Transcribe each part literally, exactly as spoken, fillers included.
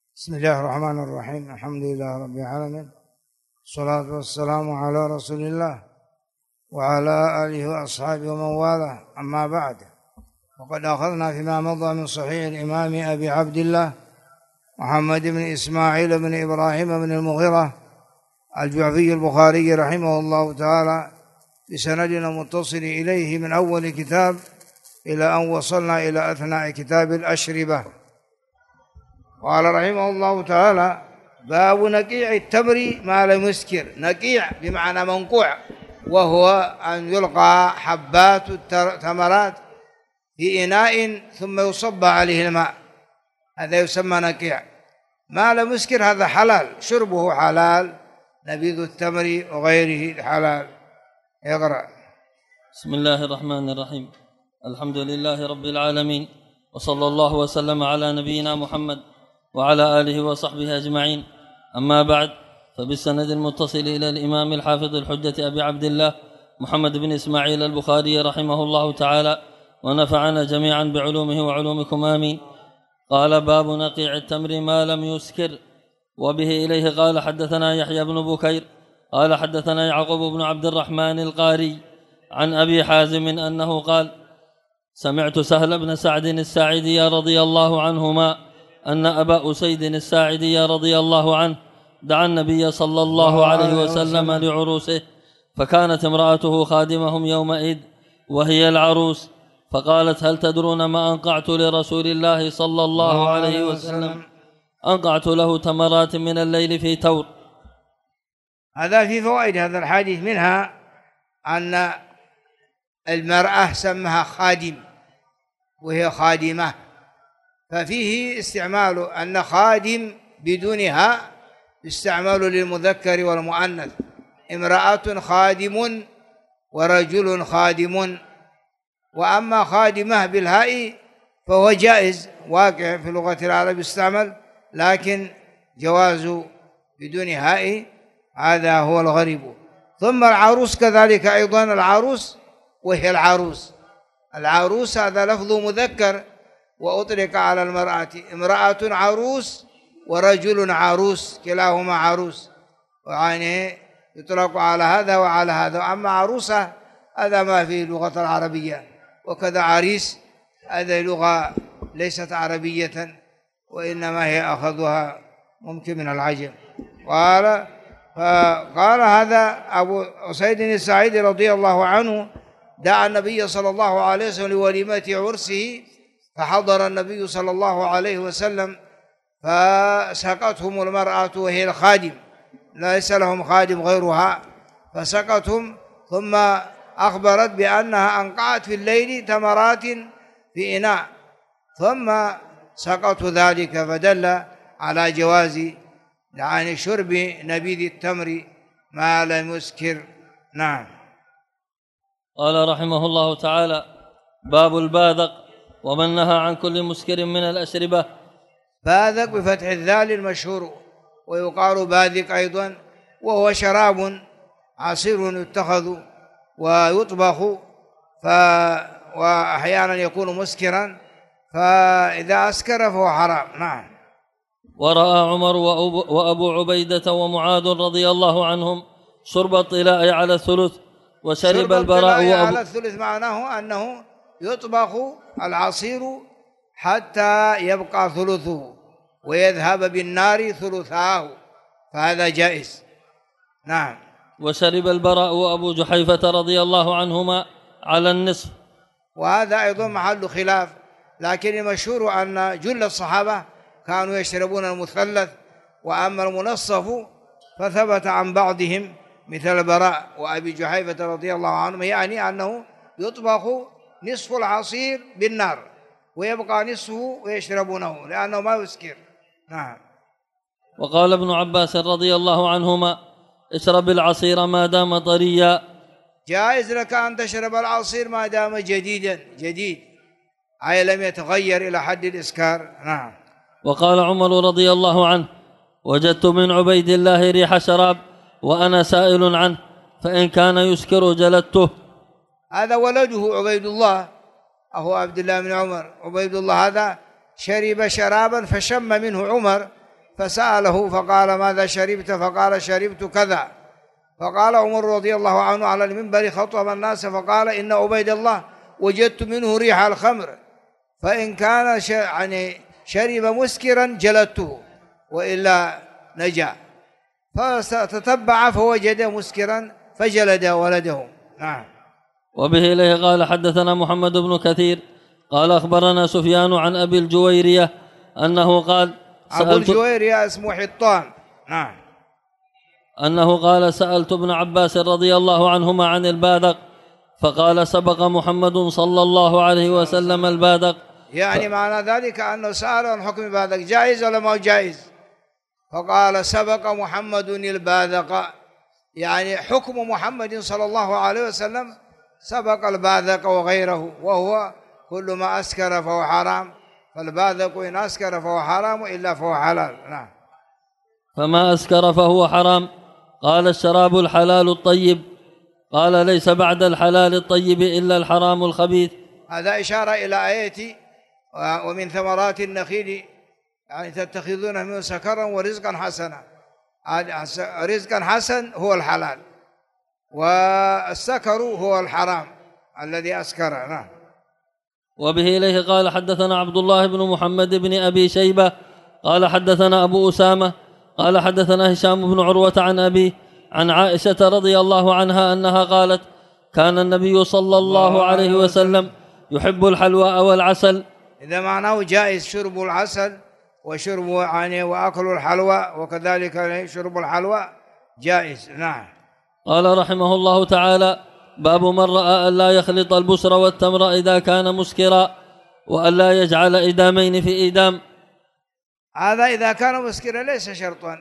بسم الله الرحمن الرحيم. الحمد لله رب العالمين، والصلاة والسلام على رسول الله وعلى آله وأصحابه ومن والاه، أما بعد، وقد أخذنا فيما مضى من صحيح الإمام أبي عبد الله محمد بن إسماعيل بن إبراهيم بن المغيرة الجعفي البخاري رحمه الله تعالى بسندنا متصل إليه من أول كتاب إلى أن وصلنا إلى أثناء كتاب الأشربة. قال رحمه الله تعالى: باب نقيع التمر ما لم يسكر. نقيع بمعنى منقوع، وهو أن يلقى حبات التمرات في إناء ثم يصب عليه الماء، هذا يسمى نقيع. ما لم يسكر هذا حلال، شربه حلال، نبيذ التمر وغيره حلال. يقرأ. بسم الله الرحمن الرحيم. الحمد لله رب العالمين، وصلى الله وسلم على نبينا محمد وعلى آله وصحبه أجمعين. أما بعد، فبالسند المتصل إلى الإمام الحافظ الحجة أبي عبد الله محمد بن إسماعيل البخاري رحمه الله تعالى، ونفعنا جميعا بعلومه وعلومكم آمين. قال: باب نقيع التمر ما لم يسكر. وبه إليه قال: حدثنا يحيى بن بكير قال: حدثنا يعقوب بن عبد الرحمن القاري عن أبي حازم أنه قال: سمعت سهل بن سعد الساعدي رضي الله عنهما أن أبا أسيد الساعدي رضي الله عنه دعا النبي صلى الله عليه وسلم لعروسه، فكانت امرأته خادمهم يومئذ وهي العروس، فقالت: هل تدرون ما أنقعت لرسول الله صلى الله عليه وسلم؟ أنقعت له تمرات من الليل في تور. هذا في فوائد هذا الحديث، منها أن المرأة سمها خادم وهي خادمة، ففيه استعمال أن خادم بدونها استعمال للمذكر والمؤنث، امرأة خادم ورجل خادم. وأما خادمة بالهاء فهو جائز واقع في لغة العرب يستعمل، لكن جواز بدون هاء هذا هو الغريب. ثم العروس كذلك أيضا، العروس وهي العروس، العروس هذا لفظ مذكر وأطلق على المرأة، امرأة عروس ورجل عروس، كلاهما عروس، ويعني يطلق على هذا وعلى هذا. أما عروسة هذا ما في اللغة العربية، وكذا عريس هذه لغة ليست عربية، وإنما هي أخذها ممكن من العجم. قال فقال هذا أبو أسيد الساعدي رضي الله عنه دعا النبي صلى الله عليه وسلم لوليمة عرسه، فحضر النبي صلى الله عليه وسلم فسقتهم المرأة وهي الخادم، ليس لهم خادم غيرها، فسقتهم، ثم أخبرت بأنها أنقعت في الليل تمرات في إناء، ثم سقط ذلك، فدل على جواز يعني شرب نبيذ التمر ما لم يسكر. نعم. قال رحمه الله تعالى: باب الباذق ومن نهى عن كل مسكر من الأشربة. باذق بفتح الذال المشهور، ويقال باذق أيضا، وهو شراب عصير يتخذ ويطبخ، ف وأحيانا يكون مسكرا، فإذا أسكر فهو حرام. نعم. ورأى عمر وأبو عبيدة ومعاذ رضي الله عنهم شرب الطلاء على الثلث، وشرب البراء وأبو على الثلث معناه أنه يطبخ العصير حتى يبقى ثلثه ويذهب بالنار ثلثاه، فهذا جائز. نعم. وشرب البراء وأبو جحيفة رضي الله عنهما على النصف، وهذا أيضا محل خلاف، لكن المشهور أن جل الصحابة كانوا يشربون المثلث، وأما المنصف فثبت عن بعضهم مثل البراء وأبي جحيفة رضي الله عنهم، يعني أنه يطبخ نصف العصير بالنار ويبقى نصفه ويشربونه لأنه ما يسكر. نعم. وقال ابن عباس رضي الله عنهما: اشرب العصير ما دام طريا. جائز لك أن تشرب العصير ما دام جديدا، جديد أي لم يتغير إلى حد الإسكار. نعم. وقال عمر رضي الله عنه: وجدت من عبيد الله ريح شراب وأنا سائل عنه، فإن كان يسكر جلدته. هذا ولده عبيد الله أهو عبد الله بن عمر. عبيد الله هذا شرب شرابا فشم منه عمر فسأله فقال ماذا شربت؟ فقال شربت كذا. فقال عمر رضي الله عنه على المنبر خطب الناس فقال إن عبيد الله وجدت منه ريح الخمر، فإن كان يعني شرب مسكرا جلدته وإلا نجا، فتتبع فوجد مسكرا فجلد ولده. نعم. وبه إليه قال حدثنا محمد بن كثير قال أخبرنا سفيان عن أبي الجويرية أنه قال أبو الجويرية اسمه حطان. نعم. أنه قال سألت ابن عباس رضي الله عنهما عن البادق فقال سبق محمد صلى الله عليه وسلم البادق. يعني ف... معنى ذلك أنه سأل عن حكم البادق جائز ولا ما جائز؟ فقال سبق محمد البادق، يعني حكم محمد صلى الله عليه وسلم سبق البادق وغيره، وهو كل ما أسكر فهو حرام، فالبادق إن أسكر فهو حرام إلا فهو حلال. نعم. فما أسكر فهو حرام. قال الشراب الحلال الطيب. قال ليس بعد الحلال الطيب إلا الحرام الخبيث. هذا إشارة إلى آية ومن ثمرات النخيل يعني تتخذون منه سكرا ورزقا حسنا. رزقا حسن هو الحلال، والسكر هو الحرام الذي أسكر. نعم. وبه إليه قال حدثنا عبد الله بن محمد بن أبي شيبة قال حدثنا أبو أسامة قال حدثنا هشام بن عروة عن أبيه عن عائشة رضي الله عنها أنها قالت كان النبي صلى الله عليه وسلم يحب الحلوى والعسل. إذا معناه جائز شرب العسل وشرب يعني وأكل الحلوى، وكذلك شرب الحلوى جائز. نعم. قال رحمه الله تعالى باب من رأى أن لا يخلط البسر والتمر إذا كان مسكرا وأن لا يجعل إدامين في إدام. هذا إذا كان مسكرا ليس شرطا،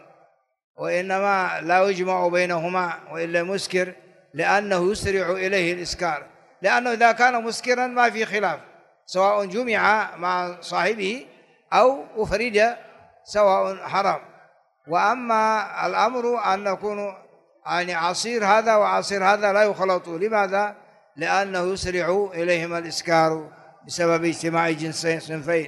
وإنما لا يجمع بينهما وإلا مسكر، لأنه يسرع إليه الإسكار، لأنه إذا كان مسكرا ما في خلاف، سواء جمع مع صاحبه أو أفرد سواء حرام. وأما الأمر أن يكون يعني عصير هذا وعصير هذا لا يخلطوا. لماذا؟ لأنه يسرع إليهما الإسكار بسبب اجتماع جنسين صنفين.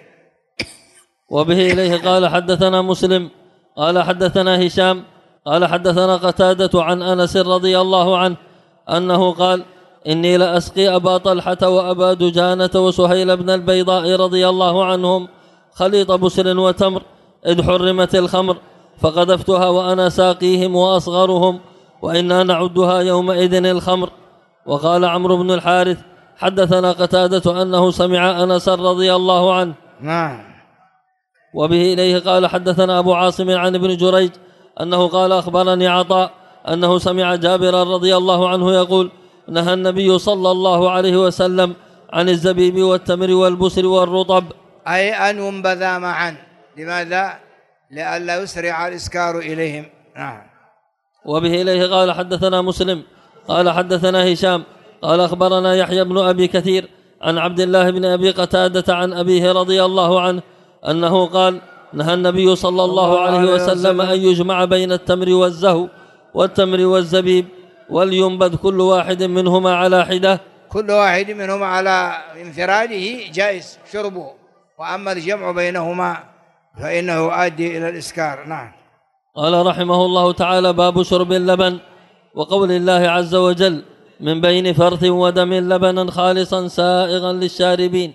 وبه إليه قال حدثنا مسلم قال حدثنا هشام قال حدثنا قتادة عن أنس رضي الله عنه أنه قال إني لأسقي أبا طلحة وأبا دجانة وسهيل بن البيضاء رضي الله عنهم خليط بسر وتمر إذ حرمت الخمر، فقذفتها وأنا ساقيهم وأصغرهم، وإنا نعدها يومئذ الخمر. وقال عمرو بن الحارث حدثنا قتادة أنه سمع أنس رضي الله عنه. نعم. وبه إليه قال حدثنا أبو عاصم عن ابن جريج أنه قال أخبرني عطاء أنه سمع جابر رضي الله عنه يقول نهى النبي صلى الله عليه وسلم عن الزبيب والتمر والبسر والرطب، أي أن ينبذا معا. لماذا؟ لئلا يسرع الإسكار إليهم. نعم. وبه إليه قال حدثنا مسلم قال حدثنا هشام قال أخبرنا يحيى بن أبي كثير عن عبد الله بن أبي قتادة عن أبيه رضي الله عنه أنه قال نهى النبي صلى الله عليه وسلم أن يجمع بين التمر والزهو والتمر والزبيب ولينبذ كل واحد منهما على حدة. كل واحد منهما على انفراده جائز شربه، وأما الجمع بينهما فإنه يؤدي إلى الإسكار. نعم. قال رحمه الله تعالى باب شرب اللبن وقول الله عز وجل من بين فرث ودم لبنا خالصا سائغا للشاربين.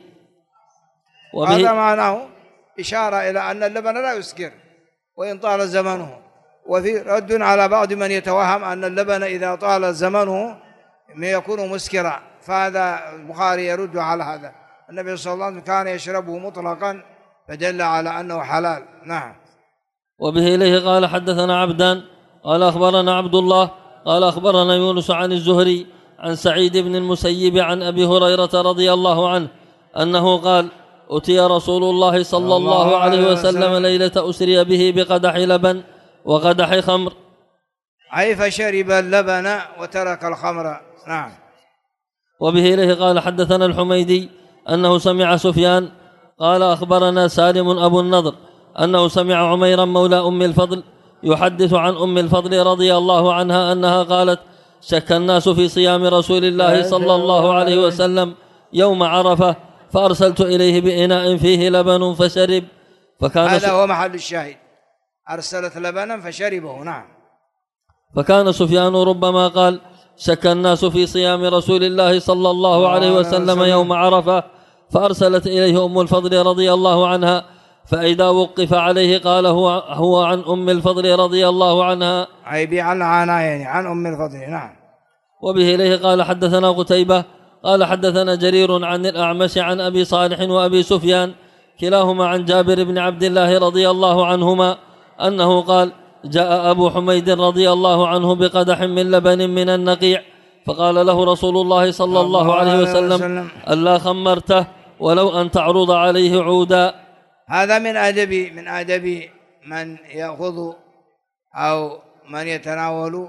هذا معناه إشارة إلى أن اللبن لا يسكر وإن طال زمنه، وفي رد على بعض من يتوهم أن اللبن إذا طال زمنه يكون مسكرا، فهذا البخاري يرد على هذا. النبي صلى الله عليه وسلم كان يشربه مطلقا فدل على أنه حلال. نعم. وبه إليه قال حدثنا عبدان قال أخبرنا عبد الله قال أخبرنا يونس عن الزهري عن سعيد بن المسيب عن أبي هريرة رضي الله عنه أنه قال أتي رسول الله صلى الله عليه وسلم ليلة أسري به بقدح لبن وقدح خمر، أي فشرب اللبن وترك الخمر. نعم. وبه إليه قال حدثنا الحميدي أنه سمع سفيان قال أخبرنا سالم أبو النضر أنه سمع عميرا مولى أم الفضل يحدث عن أم الفضل رضي الله عنها أنها قالت شك الناس في صيام رسول الله صلى الله عليه وسلم يوم عرفة فأرسلت إليه بإناء فيه لبن فشرب. فكان هذا هو محل الشاهد، أرسلت لبنا فشربه. نعم. فكان سفيان ربما قال: شك الناس في صيام رسول الله صلى الله عليه وسلم يوم عرفة، فأرسلت إليه أم الفضل رضي الله عنها، فإذا وقف عليه قال هو, هو عن أم الفضل رضي الله عنها، أي عن عنا يعني عن أم الفضل. نعم. وبه إليه قال حدثنا قتيبة قال حدثنا جرير عن الأعمش عن أبي صالح وأبي سفيان كلاهما عن جابر بن عبد الله رضي الله عنهما أنه قال: جاء أبو حميد رضي الله عنه بقدح من لبن من النقيع، فقال له رسول الله صلى الله عليه وسلم: ألا خمرته ولو أن تعرض عليه عودا. هذا من أدب من أدب من يأخذ أو من يتناول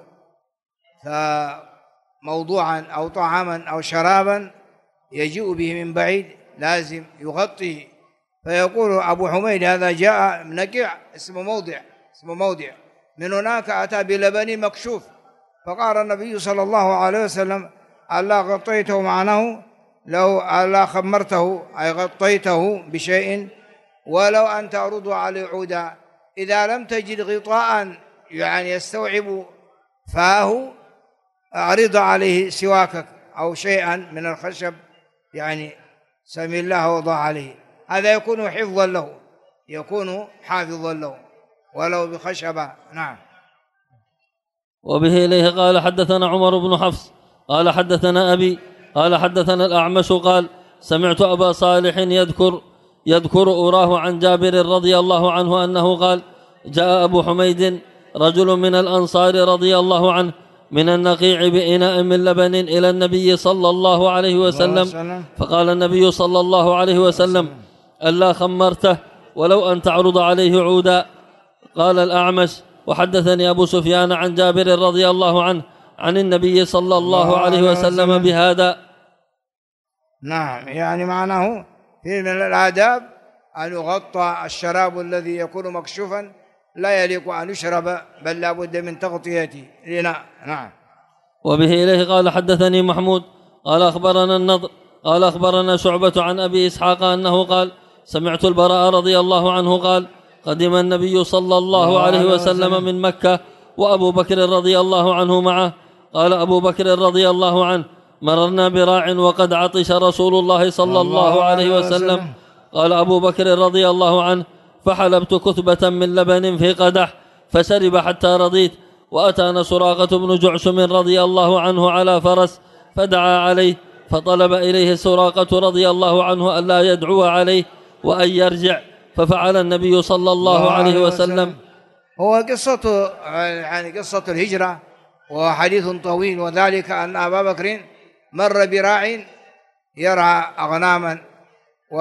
موضوعا أو طعاما أو شرابا يجيء به من بعيد، لازم يغطيه. فيقول أبو حميد: هذا جاء نقيع، اسمه موضع اسمه موضع من هناك أتى بلبن مكشوف. فقال النبي صلى الله عليه وسلم: ألا غطيته معناه لو ألا خمرته، أي غطيته بشيء ولو أن تعرض عليه عودا. إذا لم تجد غطاء يعني يستوعب فاه، أعرض عليه سواكك أو شيئا من الخشب، يعني سمي الله وضع عليه. هذا يكون حفظا له، يكون حافظا له ولو بخشبة. نعم. وبه إليه قال حدثنا عمر بن حفص قال حدثنا أبي قال حدثنا الأعمش قال: سمعت أبا صالح يذكر يذكر أراه عن جابر رضي الله عنه أنه قال: جاء أبو حميد رجل من الأنصار رضي الله عنه من النقيع بإناء من لبن إلى النبي صلى الله عليه وسلم، فقال النبي صلى الله عليه وسلم: ألا خمرته ولو أن تعرض عليه عودا. قال الأعمش: وحدثني أبو سفيان عن جابر رضي الله عنه عن النبي صلى الله عليه وسلم بهذا. نعم، يعني معناه في من الآداب أن يغطى الشراب الذي يكون مكشوفا، لا يليق أن يشرب، بل لا بد من تغطيته لنا. نعم. وبه إليه قال حدثني محمود قال أخبرنا النضر قال أخبرنا شعبة عن أبي إسحاق أنه قال: سمعت البراء رضي الله عنه قال: قدم النبي صلى الله عليه وسلم من مكة وأبو بكر رضي الله عنه معه. قال أبو بكر رضي الله عنه: مررنا براع وقد عطش رسول الله صلى الله عليه وسلم. قال أبو بكر رضي الله عنه: فحلبت كثبة من لبن في قدح فشرب حتى رضيت، وأتانا سراقة بن جعشم رضي الله عنه على فرس فدعا عليه، فطلب إليه سراقة رضي الله عنه ألا يدعو عليه وأن يرجع، ففعل النبي صلى الله عليه وسلم. هو قصة يعني قصة الهجرة وحديث طويل، وذلك أن أبا بكر مر براع يرعى أغناما، و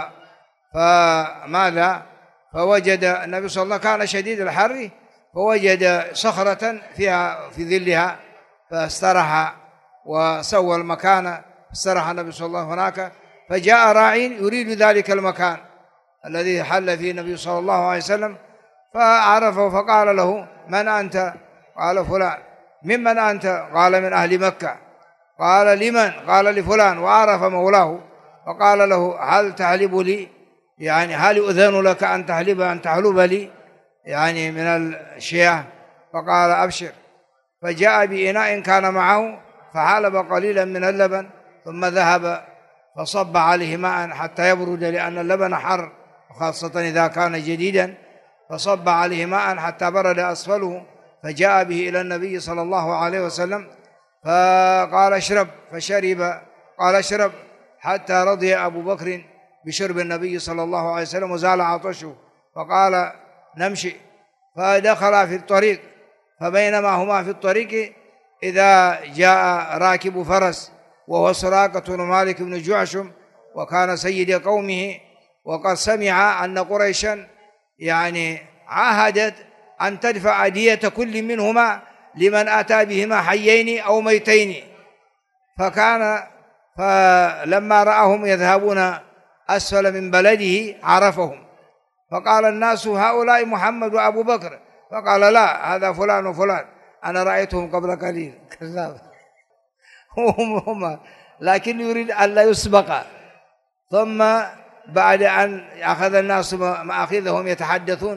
فماذا فوجد النبي صلى الله عليه وسلم كان شديد الحر، فوجد صخرة فيها في ظلها فاسترح وسوى المكان، استرح النبي صلى الله عليه وسلم هناك. فجاء راع يريد ذلك المكان الذي حل فيه النبي صلى الله عليه وسلم، فعرفه فقال له: من أنت؟ قال: فلان. ممن أنت؟ قال: من أهل مكة. قال: لمن؟ قال: لفلان. وعرف مولاه، فقال له: هل تحلب لي؟ يعني هل يؤذن لك أن تحلب أن تحلب لي يعني من الشياه؟ فقال: أبشر. فجاء بإناء كان معه فحلب قليلا من اللبن، ثم ذهب فصب عليه ماء حتى يبرد، لأن اللبن حر خاصة إذا كان جديدا، فصب عليه ماء حتى برد أسفله، فجاء به إلى النبي صلى الله عليه وسلم فقال: اشرب. فشرب. قال: اشرب. حتى رضي أبو بكر بشرب النبي صلى الله عليه وسلم وزال عطشه، فقال: نمشي. فدخل في الطريق، فبينما هما في الطريق إذا جاء راكب فرس وهو سراقة بن مالك بن جعشم، وكان سيد قومه، وقد سمع أن قريشا يعني عاهدت أن تدفع دية كل منهما لمن أتى بهما حيين أو ميتين. فكان فلما رأهم يذهبون أسفل من بلده عرفهم، فقال الناس: هؤلاء محمد وأبو بكر. فقال: لا، هذا فلان وفلان، أنا رأيتهم قبل قليل. كذاب. هم هم لكن يريد أن لا يسبق. ثم بعد أن أخذ الناس مأخذهم يتحدثون،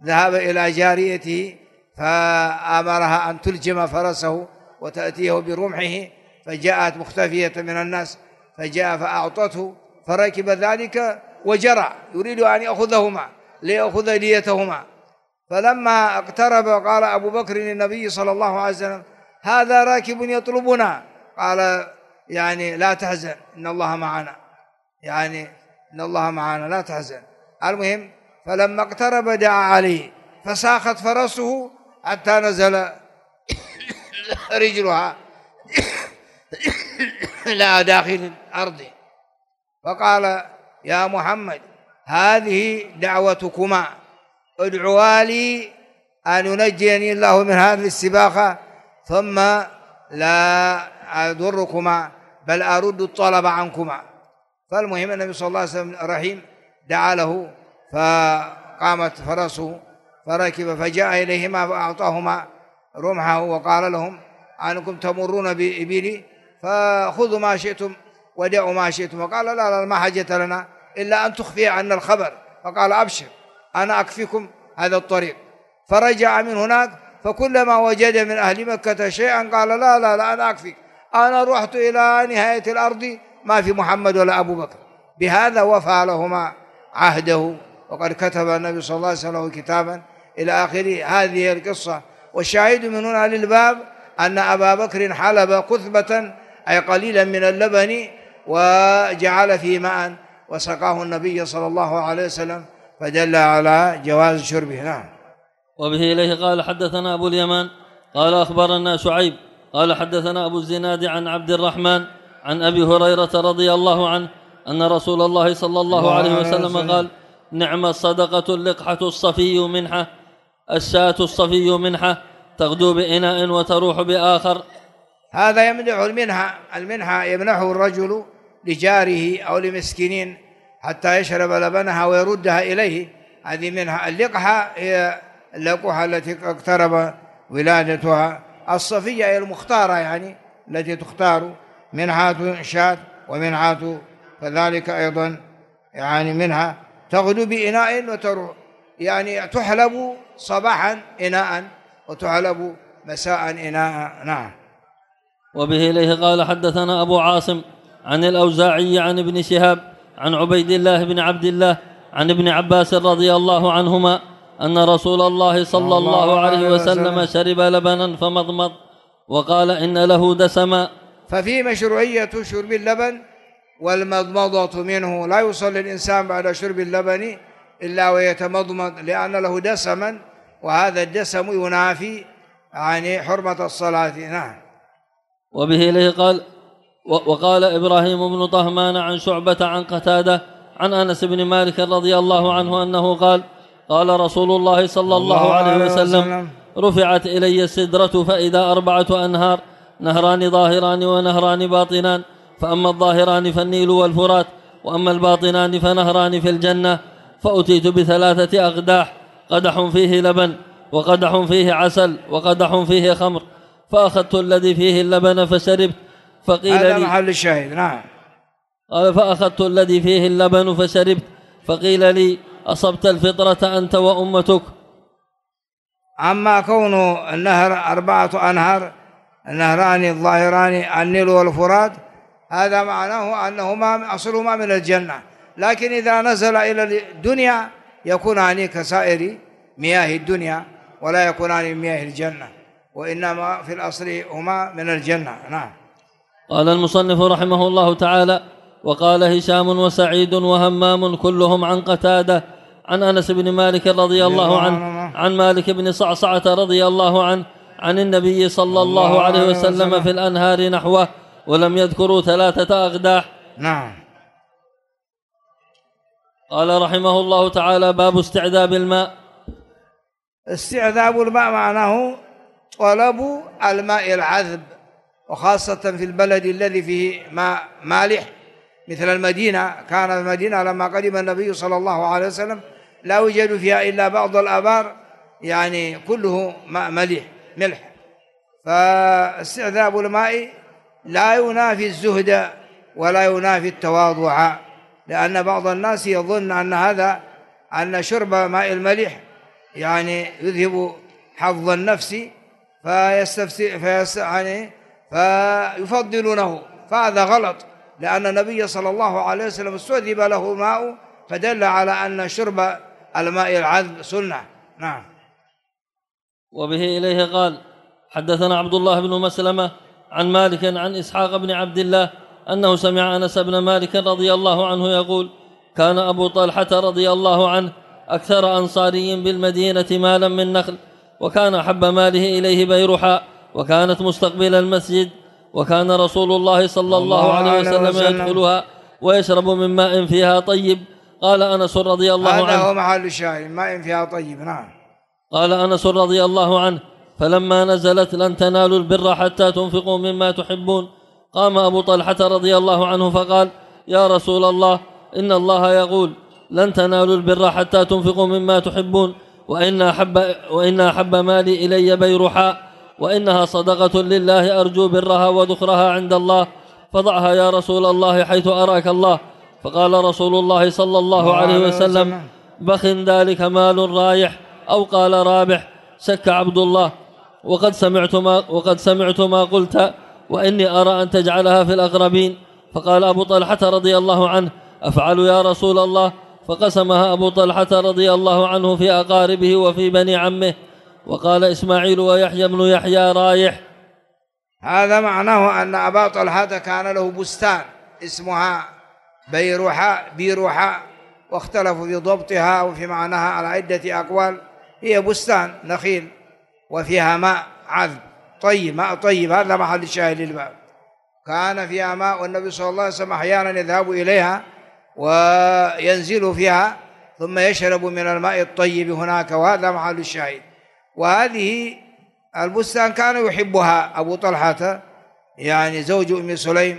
ذهب إلى جاريته فأمرها أن تلجم فرسه وتأتيه برمحه، فجاءت مختفية من الناس، فجاء فأعطته فركب ذلك وجرى يريد أن يأخذهما ليأخذ ديتهما. فلما اقترب قال أبو بكر للنبي صلى الله عليه وسلم: هذا راكب يطلبنا. قال: يعني لا تحزن، إن الله معنا، يعني إن الله معنا لا تحزن. المهم فلما اقترب دعا عليه فساخت فرسه حتى نزل رجلها إلى داخل الأرض، فقال: يا محمد هذه دعوتكما، ادعوا لي أن ينجيني الله من هذه السباقة ثم لا أضركما بل أرد الطلب عنكما. فالمهم النبي صلى الله عليه وسلم رحيم دعا له، فقامت فرسه فركب فجاء إليهما فأعطاهما رمحه وقال لهم: أنكم تمرون بإبلي فخذوا ما شئتم ودعوا ما شئتم. وقال: لا لا ما حاجة لنا إلا أن تخفي عنا الخبر. فقال: أبشر أنا أكفيكم هذا الطريق. فرجع من هناك فكلما وجد من أهل مكة شيئا قال: لا لا لا أنا أكفيك، أنا رحت إلى نهاية الأرض ما في محمد ولا أبو بكر. بهذا وفى لهما عهده، وقد كتب النبي صلى الله عليه وسلم كتابا إلى آخر هذه القصة. والشاهد من هنا للباب أن أبا بكر حلب كثبة أي قليلا من اللبن وجعل فيه ماء وسقاه النبي صلى الله عليه وسلم، فدل على جواز شربه. نعم. وبه إليه قال: حدثنا أبو اليمان قال أخبرنا شعيب قال حدثنا أبو الزناد عن عبد الرحمن عن أبي هريرة رضي الله عنه أن رسول الله صلى الله عليه وسلم قال: نعم الصدقة اللقحة الصفي منحة، الشاة الصفي منحة، تغدو بإناء وتروح بآخر. هذا يمنح المنحة، المنحة يمنحه الرجل لجاره أو لمسكين حتى يشرب لبنها ويردها إليه، هذه منحة. اللقحة هي اللقحة التي اقترب ولادتها، الصفية هي المختارة يعني التي تختار، منحة شاة ومنحة كذلك أيضا يعني منها تغدو بإناء وتروح، يعني تحلب صباحا إناء وتحلب مساء إناء. نعم. وبه إليه قال: حدثنا أبو عاصم عن الأوزاعي عن ابن شهاب عن عبيد الله بن عبد الله عن ابن عباس رضي الله عنهما أن رسول الله صلى الله عليه وسلم شرب لبنا فمضمض وقال: إن له دسما. ففي مشروعية شرب اللبن والمضمضة منه، لا يصلي الإنسان بعد شرب اللبن إلا ويتمضمض لأن له دسما، وهذا الدسم ينافي يعني حرمة الصلاة. نعم. وبه إليه قال: وقال إبراهيم بن طهمان عن شعبة عن قتادة عن أنس بن مالك رضي الله عنه أنه قال: قال رسول الله صلى الله عليه وسلم: رفعت إلي السدرة فإذا أربعة أنهار، نهران ظاهران ونهران باطنان، فأما الظاهران فالنيل والفرات، وأما الباطنان فنهران في الجنة. فأتيت بثلاثة أقداح، قدح فيه لبن وقدح فيه عسل وقدح فيه خمر، فأخذت الذي فيه اللبن فشربت، فقيل هذا لي محل الشاهد. نعم. قال: فأخذت الذي فيه اللبن فشربت، فقيل لي: أصبت الفطرة أنت وأمتك. أما كون النهر أربعة أنهار، النهران الظاهران النيل والفرات، هذا معناه أنهما أصلهما من الجنة، لكن إذا نزل إلى الدنيا يكونان كسائر مياه الدنيا ولا يكونان من مياه الجنة، وإنما في الأصل هما من الجنة. نعم. قال المصنف رحمه الله تعالى: وقال هشام وسعيد وهمام كلهم عن قتادة عن أنس بن مالك رضي الله عنه عن مالك بن صعصعة رضي الله عنه عن النبي صلى الله عليه وسلم في الأنهار نحوه، ولم يذكروا ثلاثة أقداح. نعم. قال رحمه الله تعالى: باب استعذاب الماء. استعذاب الماء معناه طلب الماء العذب، وخاصة في البلد الذي فيه ماء مالح مثل المدينة. كان المدينة لما قدم النبي صلى الله عليه وسلم لا يوجد فيها إلا بعض الآبار يعني كله ماء مليح ملح. فاستعذاب الماء لا ينافي الزهد ولا ينافي التواضع، لأن بعض الناس يظن أن هذا أن شرب ماء الملح يعني يذهب حظ النفس فيستفتي فيست يعني فيفضلونه، فهذا غلط، لأن النبي صلى الله عليه وسلم استوجب له ماء فدل على أن شرب الماء العذب سنة. نعم. وبه إليه قال: حدثنا عبد الله بن مسلمة عن مالك عن إسحاق بن عبد الله أنه سمع أنس بن مالك رضي الله عنه يقول: كان أبو طلحة رضي الله عنه أكثر أنصاري بالمدينة مالا من نخل، وكان أحب ماله إليه بيرحاء، وكانت مستقبل المسجد، وكان رسول الله صلى الله عليه وسلم يدخلها ويشرب من ماء فيها طيب. قال أنس رضي الله عنه: هذا هو محل الشاهد، ماء فيها طيب. نعم. قال أنس رضي الله عنه: فلما نزلت لن تنالوا البر حتى تنفقوا مما تحبون، قام أبو طلحة رضي الله عنه فقال: يا رسول الله، إن الله يقول: لن تنالوا البر حتى تنفقوا مما تحبون، وإن أحب, وإن أحب مالي إلي بيرحاء، وإنها صدقة لله أرجو برها وذخرها عند الله، فضعها يا رسول الله حيث أراك الله. فقال رسول الله صلى الله عليه وسلم: بخ ذلك مال رايح، أو قال رابح. شك عبد الله: وقد سمعت ما, وقد سمعت ما قلت، وإني أرى أن تجعلها في الأقربين. فقال أبو طلحة رضي الله عنه: أفعل يا رسول الله؟ فقسمها أبو طلحة رضي الله عنه في أقاربه وفي بني عمه. وقال إسماعيل ويحيى بن يحيى رايح. هذا معناه أن أبا طلحة كان له بستان اسمها بيرحاء بيرحاء، واختلفوا في ضبطها وفي معناها على عدة أقوال. هي بستان نخيل وفيها ماء عذب طيب، ماء طيب، هذا محل الشاهد للباب. كان فيها ماء، والنبي صلى الله عليه وسلم أحيانا يذهب إليها وينزل فيها ثم يشرب من الماء الطيب هناك، وهذا محل الشاهد. وهذه البستان كان يحبها أبو طلحة، يعني زوج أم سليم،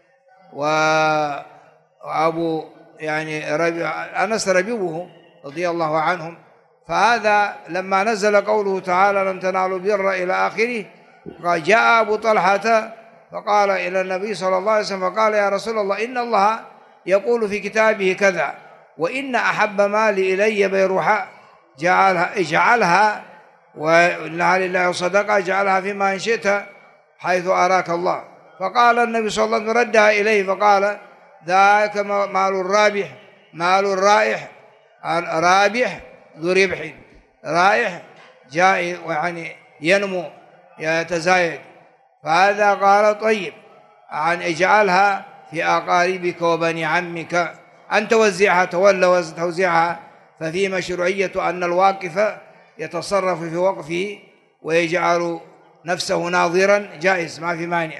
وأبو يعني ربي أنس ربيبه رضي الله عنهم. فهذا لما نزل قوله تعالى: لن تنالوا البر إلى آخره، جاء أبو طلحة فقال إلى النبي صلى الله عليه وسلم فقال: يا رسول الله، إن الله يقول في كتابه كذا، وإن أحب مالي إلي بيرحاء، جعلها اجعلها وإنها لله صدقة، اجعلها فيما إن شئت حيث أراك الله. فقال النبي صلى الله عليه وسلم ردها إليه فقال: ذاك مال الرابح، مال الرائح، رابح ذو ربح، رائح جاء يعني ينمو يتزايد. فهذا قال: طيب، عن اجعلها في أقاربك وبني عمك، أن توزعها، تولى توزيعها. ففي مشروعية أن الواقف يتصرف في وقفه ويجعل نفسه ناظرا، جائز، ما في مانع.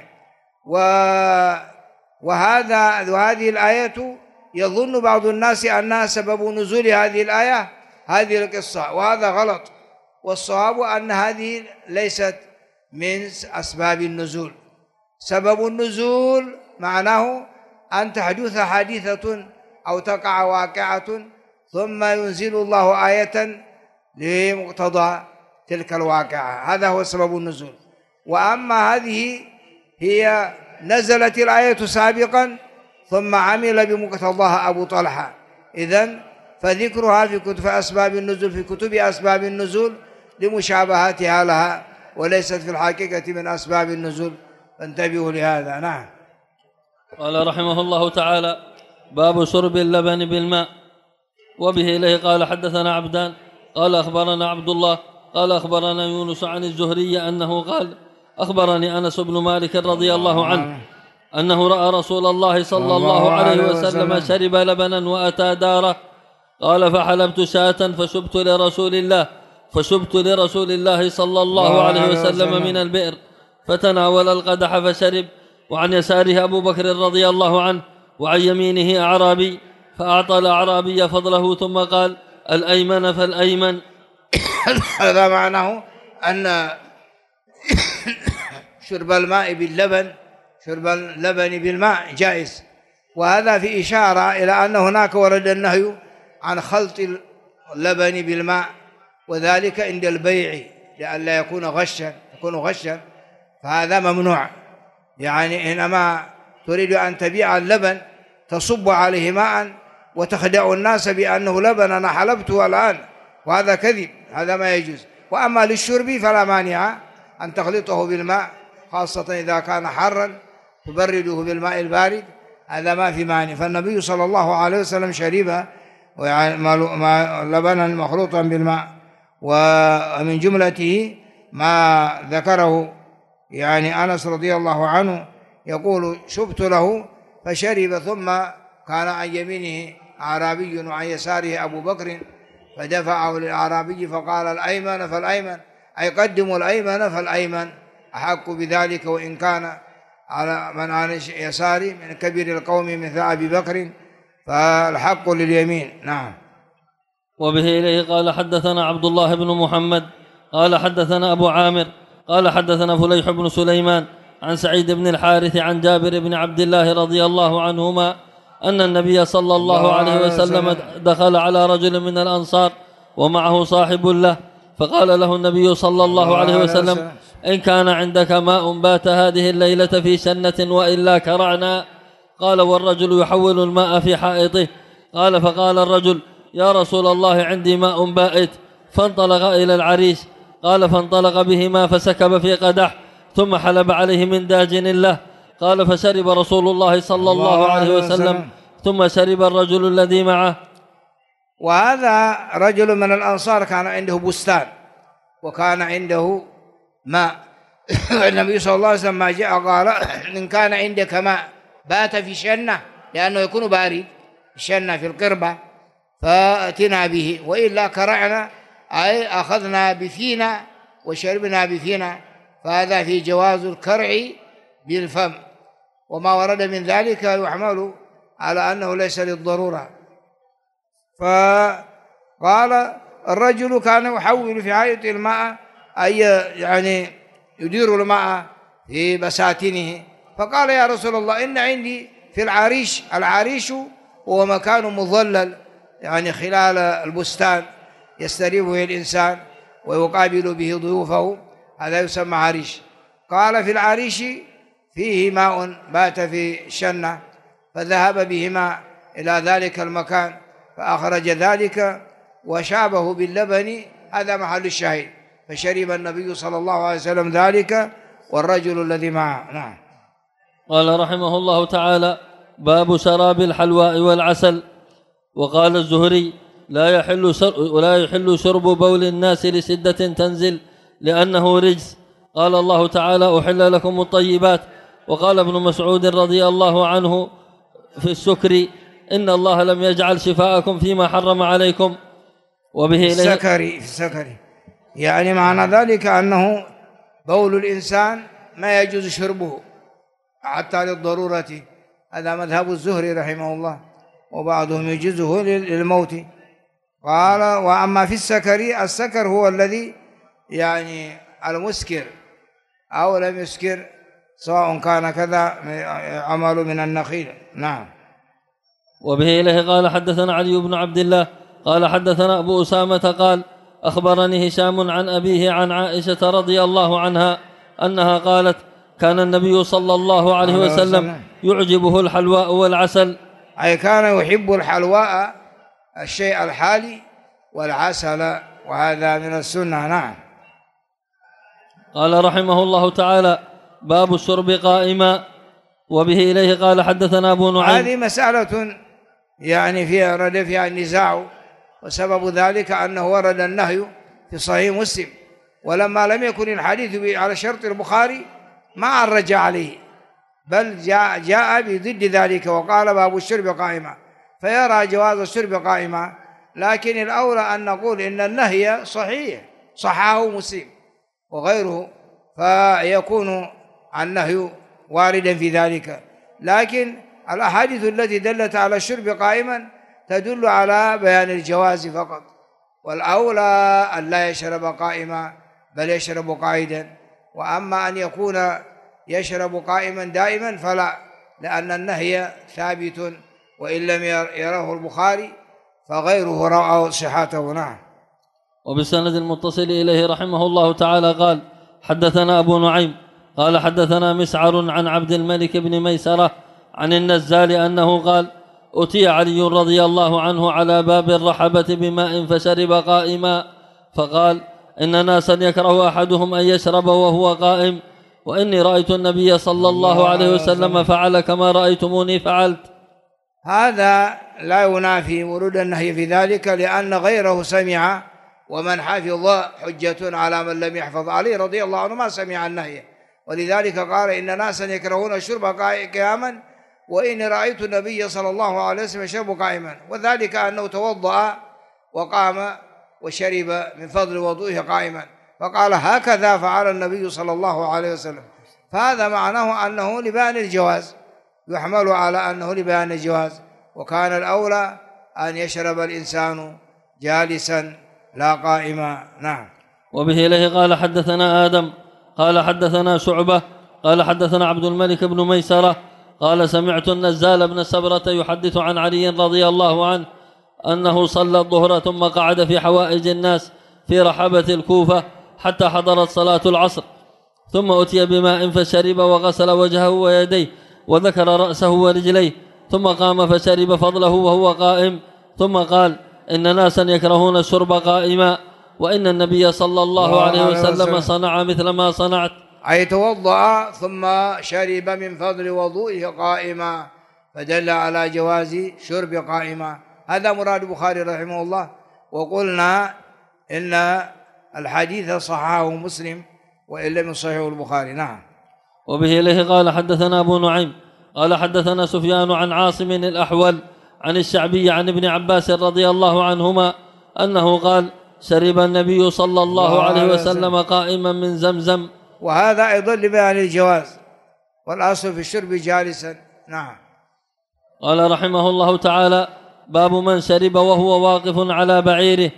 وهذا وهذه الآية يظن بعض الناس أنها سبب نزول هذه الآية هذه القصة، وهذا غلط. والصواب أن هذه ليست من أسباب النزول. سبب النزول معناه أن تحدث حادثة أو تقع واقعة ثم ينزل الله آية لمقتضى تلك الواقعة، هذا هو سبب النزول. وأما هذه هي نزلت الآية سابقا ثم عمل بمقتضاها أبو طلحة، إذن فذكرها في كتب أسباب النزول، في كتب أسباب النزول لمشابهتها لها، وليست في الحقيقة من أسباب النزول، فانتبهوا لهذا. نعم. قال رحمه الله تعالى: باب شرب اللبن بالماء. وبه إليه قال: حدثنا عبدان قال أخبرنا عبد الله قال أخبرنا يونس عن الزهري أنه قال: أخبرني أنس بن مالك رضي الله عنه أنه رأى رسول الله صلى الله عليه وسلم شرب لبنا وأتى داره، قال: فحلبت شاة فشبت لرسول الله فشبت لرسول الله صلى الله عليه وسلم من البئر، فتناول القدح فشرب. وعن يساره أبو بكر رضي الله عنه، وعن يمينه أعرابي، فأعطى الأعرابي فضله ثم قال: الأيمن فالأيمن. هذا معناه أن شرب الماء باللبن، شرب اللبن بالماء جائز. وهذا في إشارة إلى أن هناك ورد النهي عن خلط اللبن بالماء، وذلك عند البيع لئلا يكون غشا يكون غشا فهذا ممنوع. يعني حينما تريد أن تبيع اللبن تصب عليه ماء وتخدع الناس بأنه لبن أنا حلبته الآن، وهذا كذب، هذا ما يجوز. وأما للشرب فلا مانع أن تخلطه بالماء، خاصة إذا كان حرا تبرده بالماء البارد، هذا ما في مانع. فالنبي صلى الله عليه وسلم شرب لبنا مخلوطا بالماء. ومن جملته ما ذكره يعني أنس رضي الله عنه يقول شبت له فشرب، ثم كان عن يمينه أعرابي وعن يساره أبو بكر فدفعه للأعرابي فقال الأيمن فالأيمن، أي قدموا الأيمن فالأيمن أحق بذلك، وإن كان على من عن يساري من كبير القوم مثل أبي بكر فالحق لليمين. نعم. وبه إليه قال حدثنا عبد الله بن محمد قال حدثنا أبو عامر قال حدثنا فليح بن سليمان عن سعيد بن الحارث عن جابر بن عبد الله رضي الله عنهما أن النبي صلى الله عليه وسلم دخل على رجل من الأنصار ومعه صاحب له، فقال له النبي صلى الله عليه وسلم إن كان عندك ماء بات هذه الليلة في شنة وإلا كرعنا. قال والرجل يحول الماء في حائطه. قال فقال الرجل يا رسول الله عندي ماء بائت، فانطلق إلى العريش. قال فانطلق بهما فسكب في قدح ثم حلب عليه من داجن له. قال فشرب رسول الله صلى الله عليه وسلم ثم شرب الرجل الذي معه. وهذا رجل من الأنصار كان عنده بستان وكان عنده ماء. النبي صلى الله عليه وسلم ما جاء قال إن كان عندك ماء بات في شنة، لأنه يكون بارد، شنة في القربة، فأتنا به، وإلا كرعنا أي أخذنا بفينا وشربنا بفينا، فهذا في جواز الكرع بالفم. وما ورد من ذلك يحمل على أنه ليس للضرورة. فقال الرجل كان يحول في حائط الماء، أي يعني يدير الماء في بساتينه. فقال يا رسول الله إن عندي في العريش، العريش هو مكان مظلل يعني خلال البستان يستريحه الإنسان ويقابل به ضيوفه، هذا يسمى عريش. قال في العريش فيه ماء بات في شنة، فذهب بهما إلى ذلك المكان فأخرج ذلك وشابه باللبن، هذا محل الشاهد. فشرب النبي صلى الله عليه وسلم ذلك والرجل الذي معه. نعم. قال رحمه الله تعالى باب شراب الحلواء والعسل. وقال الزهري لا يحل ولا يحل شرب بول الناس لسدة تنزل لأنه رجس. قال الله تعالى أحل لكم الطيبات. وقال ابن مسعود رضي الله عنه في السكر إن الله لم يجعل شفاءكم فيما حرم عليكم. وبه السكري في السكري يعني معنى ذلك أنه بول الإنسان ما يجوز شربه حتى للضرورة، هذا مذهب الزهري رحمه الله، وبعضهم يجوزه للموت. قال وأما في السكري، السكر هو الذي يعني المسكر أو لم يسكر سواء كان كذا عمل من النخيل. نعم. وبه إليه قال حدثنا علي بن عبد الله قال حدثنا أبو أسامة قال أخبرني هشام عن أبيه عن عائشة رضي الله عنها أنها قالت كان النبي صلى الله عليه وسلم يعجبه الحلواء والعسل، أي كان يحب الحلواء الشيء الحالي والعسل، وهذا من السنة. نعم. قال رحمه الله تعالى باب الشرب قائما. وبه إليه قال حدثنا أبو نعيم. هذه مسألة يعني فيها رد فيها النزاع، وسبب ذلك أنه ورد النهي في صحيح مسلم، ولما لم يكن الحديث على شرط البخاري ما عرج عليه، بل جاء, جاء بضد ذلك وقال باب الشرب قائما، فيرى جواز الشرب قائما. لكن الأولى أن نقول إن النهي صحيح صححه مسلم وغيره، فيكون النهي واردا في ذلك. لكن الأحاديث التي دلت على الشرب قائما تدل على بيان الجواز فقط، والأولى أن لا يشرب قائما بل يشرب قاعدا. وأما أن يكون يشرب قائما دائما فلا، لأن النهي ثابت وإن لم يره البخاري فغيره رأى صحته. نعم. وبالسند المتصل إليه رحمه الله تعالى قال حدثنا أبو نعيم قال حدثنا مسعر عن عبد الملك بن ميسرة عن النزال أنه قال أتي علي رضي الله عنه على باب الرحبة بماء فشرب قائما، فقال: إن ناسا يكره أحدهم أن يشرب وهو قائم، وإني رأيت النبي صلى الله عليه وسلم فعل كما رأيتموني فعلت. هذا لا ينافي ورود النهي في ذلك، لأن غيره سمع، ومن حفظ حجة على من لم يحفظ. علي رضي الله عنه ما سمع النهي، ولذلك قال: إن ناسا يكرهون الشرب قياما وإني رأيت النبي صلى الله عليه وسلم يشرب قائما، وذلك أنه توضأ وقام وشرب من فضل وضوئه قائما، فقال: هكذا فعل النبي صلى الله عليه وسلم. فهذا معناه أنه لبيان الجواز، يحمل على أنه لبيان الجواز، وكان الأولى أن يشرب الإنسان جالسا لا قائما. نعم. وبه إليه قال: حدثنا آدم قال حدثنا شعبة قال حدثنا عبد الملك بن ميسرة قال: سمعت النزال بن سبرة يحدث عن علي رضي الله عنه أنه صلى الظهر ثم قعد في حوائج الناس في رحبة الكوفة حتى حضرت صلاة العصر، ثم أتي بماء فشرب وغسل وجهه ويديه وذكر رأسه ورجليه، ثم قام فشرب فضله وهو قائم، ثم قال: إن ناسا يكرهون الشرب قائما، وإن النبي صلى الله عليه وسلم صنع مثل ما صنعت، أي توضأ ثم شرب من فضل وضوئه قائما، فدل على جواز شرب قائما. هذا مراد البخاري رحمه الله. وقلنا إن الحديث صححه مسلم وإن لم يصححه البخاري. نعم. وبه إليه قال: حدثنا أبو نعيم قال حدثنا سفيان عن عاصم الأحول عن الشعبي عن ابن عباس رضي الله عنهما أنه قال: شرب النبي صلى الله عليه وسلم قائما من زمزم. وهذا أيضا لبيان الجواز، والأصل في الشرب جالسا. نعم. قال رحمه الله تعالى: باب من شرب وهو واقف على بعيره.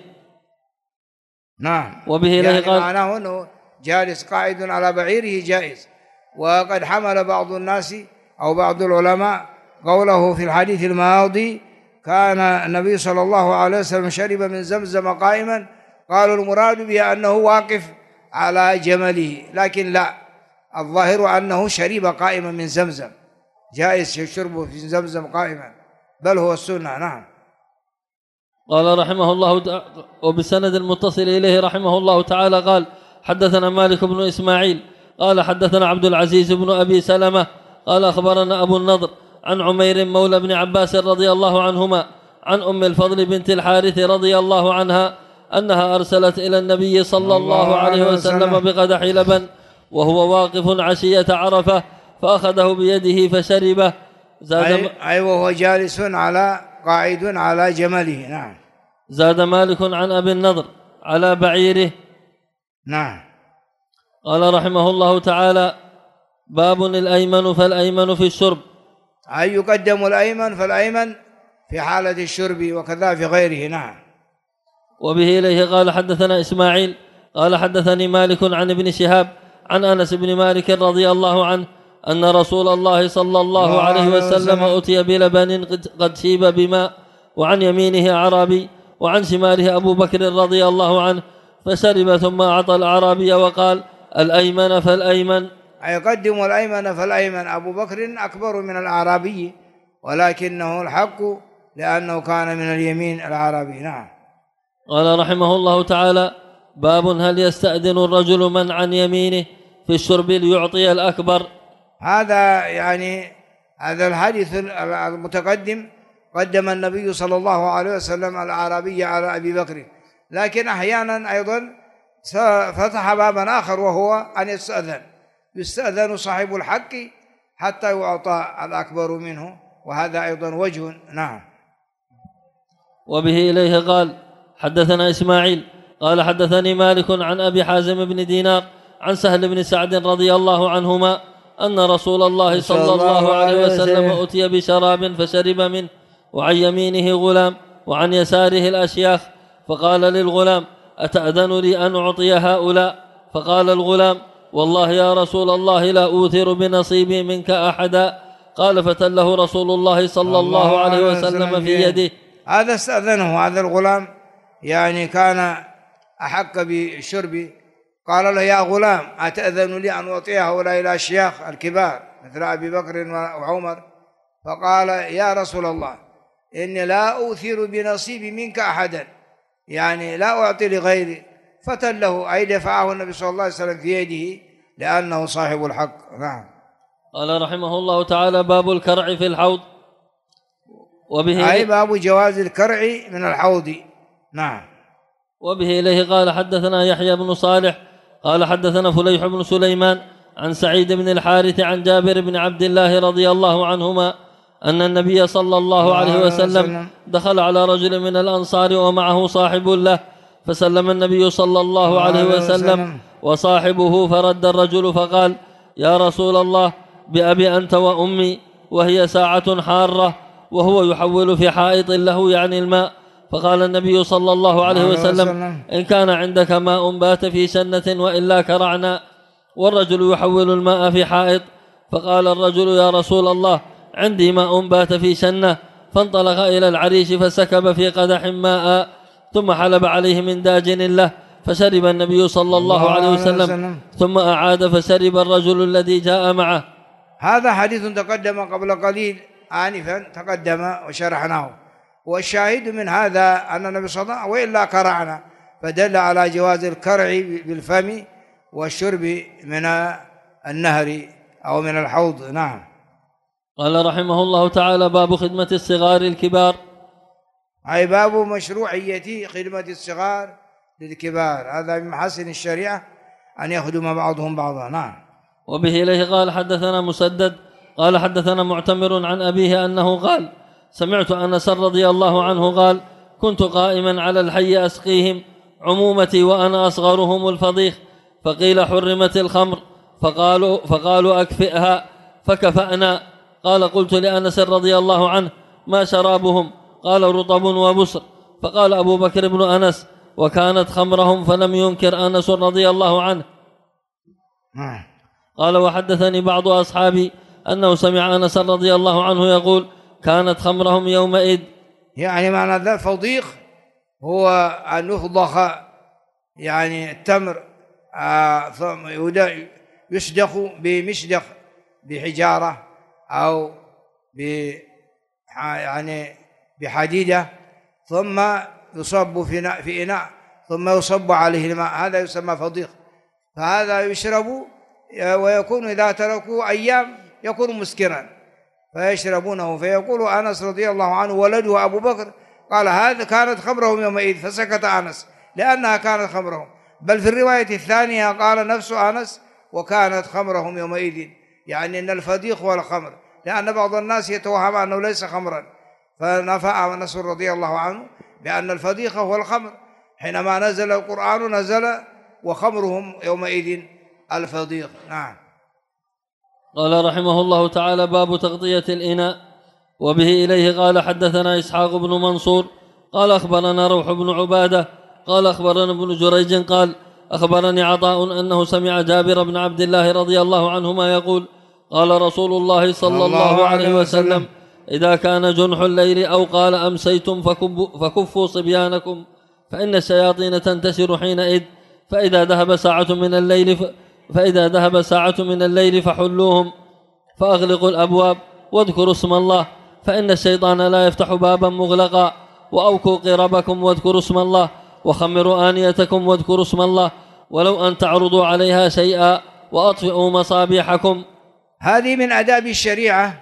نعم. وبه إليه يعني قال: معناه أنه جالس قاعد على بعيره جائز. وقد حمل بعض الناس أو بعض العلماء قوله في الحديث الماضي: كان النبي صلى الله عليه وسلم شرب من زمزم قائما، قالوا المراد به أنه واقف على جمله، لكن لا، الظاهر أنه شرب قائما من زمزم، جائز الشرب في زمزم قائما، بل هو السنة. نعم. قال رحمه الله وبسند المتصل إليه رحمه الله تعالى قال: حدثنا مالك بن إسماعيل قال حدثنا عبد العزيز بن أبي سلمة قال أخبرنا أبو النضر عن عمير مولى بن عباس رضي الله عنهما عن أم الفضل بنت الحارث رضي الله عنها أنها أرسلت إلى النبي صلى الله عليه وسلم بقدح لبن وهو واقف عشية عرفة، فأخذه بيده فشربه. زاد أي, أي وهو جالس على قاعد على جمله. نعم. زاد مالك عن أبي النضر على بعيره. نعم. قال رحمه الله تعالى: باب الأيمن فالأيمن في الشرب. أي يقدم الأيمن فالأيمن في حالة الشرب وكذا في غيره. نعم. وبه إليه قال: حدثنا إسماعيل قال حدثني مالك عن ابن شهاب عن أنس بن مالك رضي الله عنه أن رسول الله صلى الله عليه وسلم أتي بلبن قد شيب بماء، وعن يمينه أعرابي وعن شماله أبو بكر رضي الله عنه، فشرب ثم أعطى الأعرابي وقال: الأيمن فالأيمن. يقدم الأيمن فالأيمن. أبو بكر أكبر من الأعرابي، ولكنه الحق لأنه كان من اليمين الأعرابي. نعم. قال رحمه الله تعالى: باب هل يستأذن الرجل من عن يمينه في الشرب ليعطي الأكبر. هذا يعني هذا الحديث المتقدم قدم النبي صلى الله عليه وسلم الأعرابي على أبي بكر، لكن أحيانا أيضا فتح بابا آخر وهو أن يستأذن يستأذن صاحب الحق حتى يعطى الأكبر منه، وهذا أيضا وجه. نعم. وبه إليه قال: حدثنا إسماعيل قال حدثني مالك عن أبي حازم بن دينار عن سهل بن سعد رضي الله عنهما أن رسول الله صلى الله عليه وسلم أتي بشراب فشرب منه، وعن يمينه غلام وعن يساره الأشياخ، فقال للغلام: أتأذن لي أن أعطي هؤلاء؟ فقال الغلام: والله يا رسول الله لا أوثر بنصيبي منك أحدا. قال: فتله رسول الله صلى الله عليه وسلم في يده. هذا استأذنه هذا الغلام، يعني كان أحق بالشرب، قال له: يا غلام أتأذن لي أن أعطي هؤلاء الأشياخ الكبار مثل أبي بكر وعمر؟ فقال: يا رسول الله إني لا أؤثر بنصيبي منك أحدا، يعني لا أعطي لغيري، فتله أي دفعه النبي صلى الله عليه وسلم في يده لأنه صاحب الحق. نعم. قال رحمه الله تعالى: باب الكرع في الحوض. وبه أي باب جواز الكرع من الحوض. نعم. وبه إليه قال حدثنا يحيى بن صالح قال حدثنا فليح بن سليمان عن سعيد بن الحارث عن جابر بن عبد الله رضي الله عنهما أن النبي صلى الله عليه وسلم دخل على رجل من الأنصار ومعه صاحب له، فسلم النبي صلى الله عليه وسلم وصاحبه، فرد الرجل فقال: يا رسول الله، بأبي أنت وأمي، وهي ساعة حارة، وهو يحول في حائط له يعني الماء. فقال النبي صلى الله عليه وسلم: إن كان عندك ماء بات في سنة وإلا كرعنا. والرجل يحول الماء في حائط. فقال الرجل: يا رسول الله، عندي ماء بات في سنة. فانطلق إلى العريش فسكب في قدح ماء، ثم حلب عليه من داجن له، فشرب النبي صلى الله عليه وسلم، ثم أعاد فشرب الرجل الذي جاء معه. هذا حديث تقدم قبل قليل آنفا، تقدم وشرحناه. والشاهد من هذا أن النبي صلى الله عليه وسلم وإلا كرعنا، فدل على جواز الكرع بالفم والشرب من النهر أو من الحوض. نعم. قال رحمه الله تعالى: باب خدمة الصغار الكبار. أي باب مشروعية خدمة الصغار للكبار، هذا من محاسن الشريعة أن يخدم بعضهم بعضا. نعم. وبه إليه قال حدثنا مسدد قال حدثنا معتمر عن أبيه أنه قال: سمعت أنس رضي الله عنه قال: كنت قائما على الحي أسقيهم عمومتي وأنا أصغرهم الفضيخ، فقيل: حرمت الخمر، فقالوا, فقالوا أكفئها، فكفأنا. قال: قلت لأنس رضي الله عنه: ما شرابهم؟ قال: رطب وبسر. فقال أبو بكر بن أنس: وكانت خمرهم؟ فلم ينكر أنس رضي الله عنه. قال: وحدثني بعض أصحابي أنه سمع أنس رضي الله عنه يقول: كانت خمرهم يومئذ. يعني معنى ذا الفضيخ هو أن يفضخ يعني التمر، آه ثم يشدخ بمشدخ بحجارة أو ب يعني بحديدة، ثم يصب في في إناء، ثم يصب عليه الماء، هذا يسمى فضيخ. فهذا يشرب ويكون إذا تركوه أيام يكون مسكرا، فيشربونه. فيقول أنس رضي الله عنه ولده أبو بكر قال: هذا كانت خمرهم يومئذ، فسكت أنس لأنها كانت خمرهم. بل في الرواية الثانية قال نفس أنس: وكانت خمرهم يومئذ، يعني أن الفضيخ هو الخمر، لأن بعض الناس يتوهم أنه ليس خمرا، فنفى أنس رضي الله عنه بأن الفضيخ هو الخمر. حينما نزل القرآن نزل: وخمرهم يومئذ الفضيخ. نعم. قال رحمه الله تعالى: باب تغطية الإناء. وبه إليه قال حدثنا إسحاق بن منصور قال أخبرنا روح بن عبادة قال أخبرنا ابن جريج قال أخبرني عطاء أنه سمع جابر بن عبد الله رضي الله عنهما يقول: قال رسول الله صلى الله عليه وسلم: إذا كان جنح الليل أو قال أمسيتم فكفوا صبيانكم، فإن الشياطين تنتشر حينئذ، فإذا ذهب ساعة من الليل ف... فإذا ذهب ساعة من الليل فحلوهم، فأغلقوا الأبواب واذكروا اسم الله، فإن الشيطان لا يفتح بابا مغلقا، وأوكوا قربكم واذكروا اسم الله، وخمروا آنيتكم واذكروا اسم الله، ولو أن تعرضوا عليها شيئا، وأطفئوا مصابيحكم. هذه من آداب الشريعة،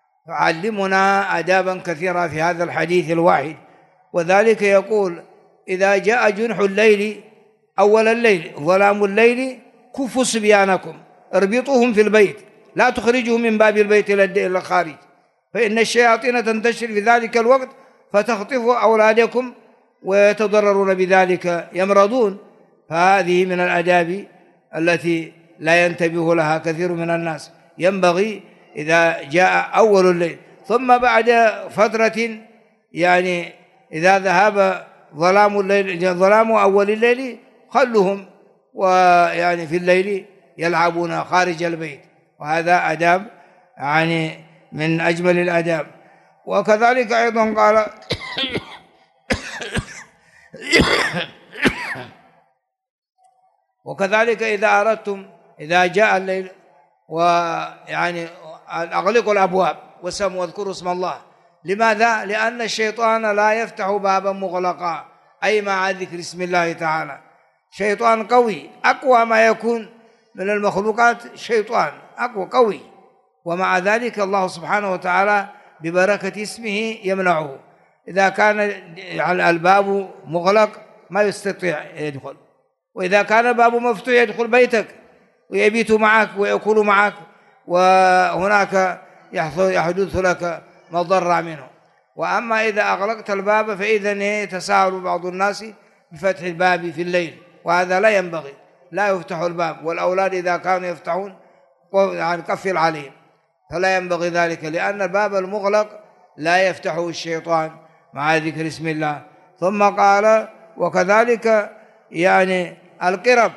تعلمنا آدابا كثيرة في هذا الحديث الواحد. وذلك يقول: إذا جاء جنح الليل أول الليل ظلام الليل كفوا صبيانكم، اربطوهم في البيت، لا تخرجوا من باب البيت إلى الخارج، فإن الشياطين تنتشر في ذلك الوقت فتخطف أولادكم ويتضررون بذلك، يمرضون. فهذه من الآداب التي لا ينتبه لها كثير من الناس. ينبغي إذا جاء أول الليل، ثم بعد فترة يعني إذا ذهب ظلام الليل ظلام أول الليل خلوهم ويعني في الليل يلعبون خارج البيت، وهذا أداب يعني من أجمل الآداب. وكذلك أيضا قال: وكذلك إذا أردتم إذا جاء الليل ويعني أغلقوا الأبواب وسموا واذكروا اسم الله، لماذا؟ لأن الشيطان لا يفتح بابا مغلقا، أي مع ذكر اسم الله تعالى. شيطان قوي، أقوى ما يكون من المخلوقات شيطان أقوى قوي، ومع ذلك الله سبحانه وتعالى ببركة اسمه يمنعه. إذا كان الباب مغلق ما يستطيع يدخل، وإذا كان الباب مفتوح يدخل بيتك ويبيت معك ويأكل معك، وهناك يحدث لك مضرة منه. وأما إذا أغلقت الباب فإذا يتساهل بعض الناس بفتح الباب في الليل، وهذا لا ينبغي، لا يفتح الباب. والأولاد إذا كانوا يفتحون يعني قفل عليهم، فلا ينبغي ذلك، لأن الباب المغلق لا يفتحه الشيطان مع ذكر اسم الله. ثم قال وكذلك يعني القرب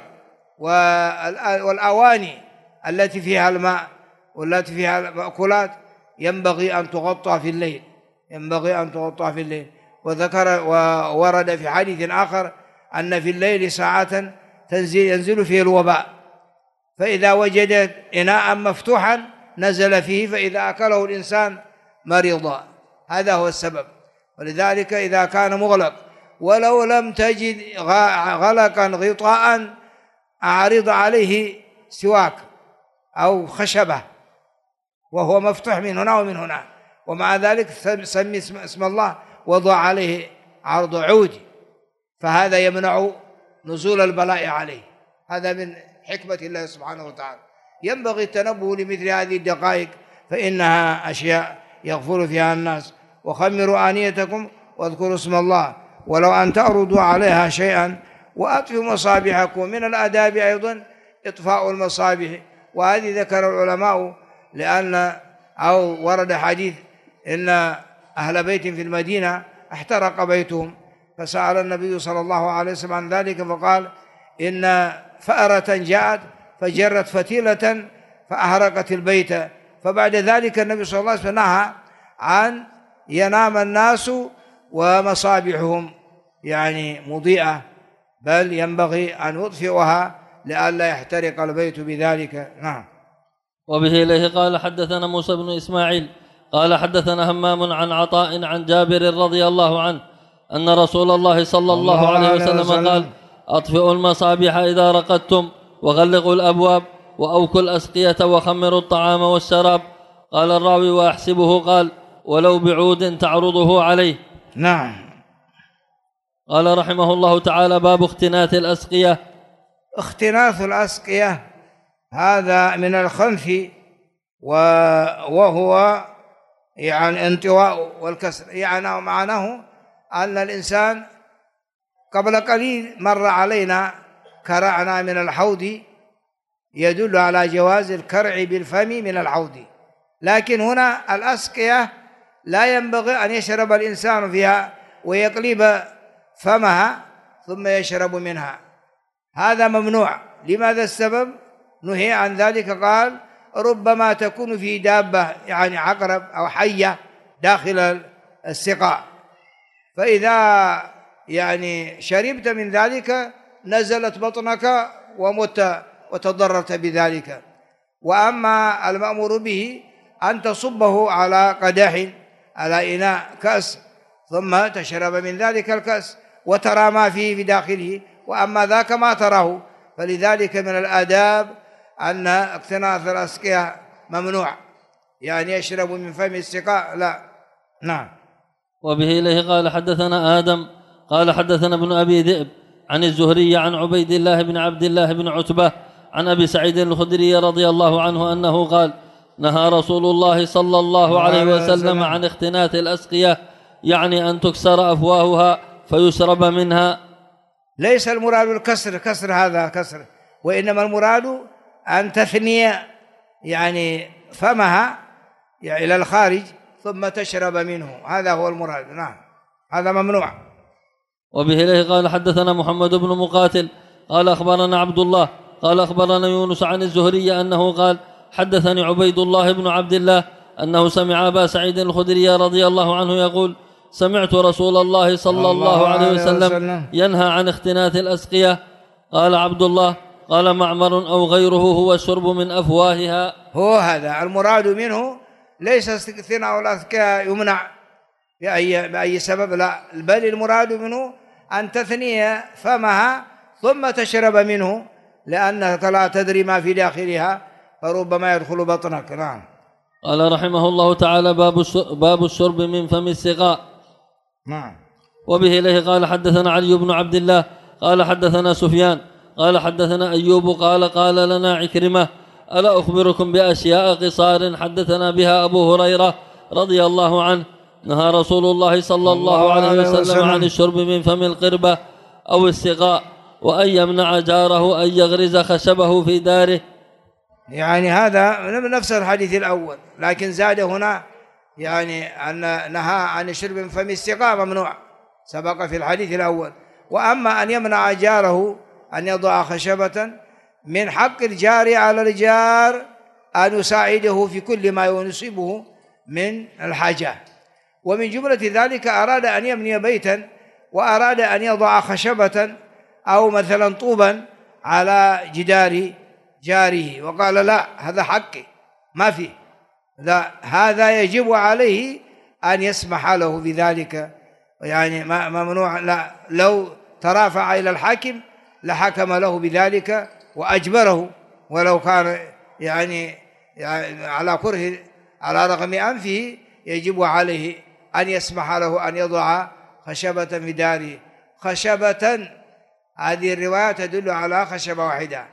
والأواني التي فيها الماء والتي فيها المأكولات ينبغي أن تغطى في الليل، ينبغي أن تغطى في الليل. وذكر وورد في حديث آخر أن في الليل ساعة تنزل ينزل فيه الوباء، فإذا وجد إناء مفتوحا نزل فيه، فإذا أكله الإنسان مرض. هذا هو السبب. ولذلك إذا كان مغلق ولو لم تجد غلقا غطاء أعرض عليه سواك أو خشبة وهو مفتوح من هنا ومن هنا، ومع ذلك سمي اسم الله وضع عليه عرض عود، فهذا يمنع نزول البلاء عليه. هذا من حكمة الله سبحانه وتعالى. ينبغي التنبه لمثل هذه الدقائق، فإنها أشياء يغفل فيها الناس. وخمروا آنيتكم واذكروا اسم الله ولو أن تعرضوا عليها شيئا وأطفئوا مصابيحكم. من الآداب أيضا إطفاء المصابيح، وهذه ذكر العلماء لأن أو ورد حديث إن أهل بيت في المدينة احترق بيتهم، فسأل النبي صلى الله عليه وسلم عن ذلك فقال إن فأرة جاءت فجرت فتيلة فأحرقت البيت. فبعد ذلك النبي صلى الله عليه وسلم نهى عن ينام الناس ومصابيحهم يعني مضيئة، بل ينبغي أن يطفئها لئلا يحترق البيت بذلك. نعم. وبه إليه قال حدثنا موسى بن إسماعيل قال حدثنا همام عن عطاء عن جابر رضي الله عنه أن رسول الله صلى الله عليه وسلم قال أطفئوا المصابيح إذا رقدتم وغلقوا الأبواب وأوكوا الأسقية وخمروا الطعام والشراب. قال الراوي وأحسبه قال ولو بعود تعرضه عليه. نعم. قال رحمه الله تعالى باب اختناث الأسقية. اختناث الأسقية هذا من الخنث، وهو يعني انطواء والكسر، يعني معناه أن الإنسان قبل قليل مر علينا كرعنا من الحوض يدل على جواز الكرع بالفم من الحوض، لكن هنا الأسقية لا ينبغي أن يشرب الإنسان فيها ويقلب فمها ثم يشرب منها، هذا ممنوع. لماذا السبب؟ نهي عن ذلك. قال ربما تكون في دابة يعني عقرب أو حية داخل السقاء، فإذا يعني شربت من ذلك نزلت بطنك ومت وتضررت بذلك. وأما المأمور به أن تصبه على قدح على إناء كأس ثم تشرب من ذلك الكأس وترى ما فيه في داخله، وأما ذاك ما تراه. فلذلك من الآداب أن اقتناث الأسقية ممنوع، يعني يشرب من فم السقاء لا. نعم. وبه إليه قال حدثنا آدم قال حدثنا ابن أبي ذئب عن الزهري عن عبيد الله بن عبد الله بن عتبة عن أبي سعيد الخدري رضي الله عنه أنه قال نهى رسول الله صلى الله عليه وسلم عن اختناث الأسقية، يعني أن تكسر أفواهها فيشرب منها. ليس المراد الكسر، كسر هذا كسر، وإنما المراد أن تثني يعني فمها يعني إلى الخارج ثم تشرب منه، هذا هو المراد. نعم، هذا ممنوع. وبه إليه قال حدثنا محمد بن مقاتل قال أخبرنا عبد الله قال أخبرنا يونس عن الزهري أنه قال حدثني عبيد الله بن عبد الله أنه سمع أبا سعيد الخدري رضي الله عنه يقول سمعت رسول الله صلى الله عليه وسلم ينهى عن اختناث الأسقية. قال عبد الله قال معمر أو غيره هو الشرب من أفواهها. هو هذا المراد منه، ليس استثناء الأسقية يمنع، بأي, بأي سبب، لا، بل المراد منه أن تثني فمها ثم تشرب منه، لأنك لا تدري ما في داخلها فربما يدخل بطنك. نعم. قال رحمه الله تعالى: باب الشرب من فم السقاء. نعم. وبه إليه قال حدثنا علي بن عبد الله قال حدثنا سفيان قال حدثنا أيوب قال قال لنا عكرمة: ألا أخبركم بأشياء قصار حدثنا بها أبو هريرة رضي الله عنه: نهى رسول الله صلى الله عليه وسلم عن الشرب من فم القربة أو السقاء، وأن يمنع جاره أن يغرز خشبه في داره. يعني هذا نفس الحديث الأول، لكن زاد هنا يعني أن نهى عن الشرب من فم السقاء ممنوع، سبق في الحديث الأول. وأما أن يمنع جاره أن يضع خشبة، من حق الجار على الجار أن يساعده في كل ما يناسبه من الحاجة. ومن جملة ذلك أراد أن يبني بيتا وأراد أن يضع خشبة أو مثلا طوبا على جدار جاره، وقال: لا، هذا حقي ما فيه، لا، هذا يجب عليه أن يسمح له بذلك، يعني ممنوع. لا، لو ترافع إلى الحاكم لحكم له بذلك وأجبره، ولو كان يعني, يعني على كره على رغم أنفه يجب عليه أن يسمح له أن يضع خشبة في داره. خشبة، هذه الرواية تدل على خشبة واحدة.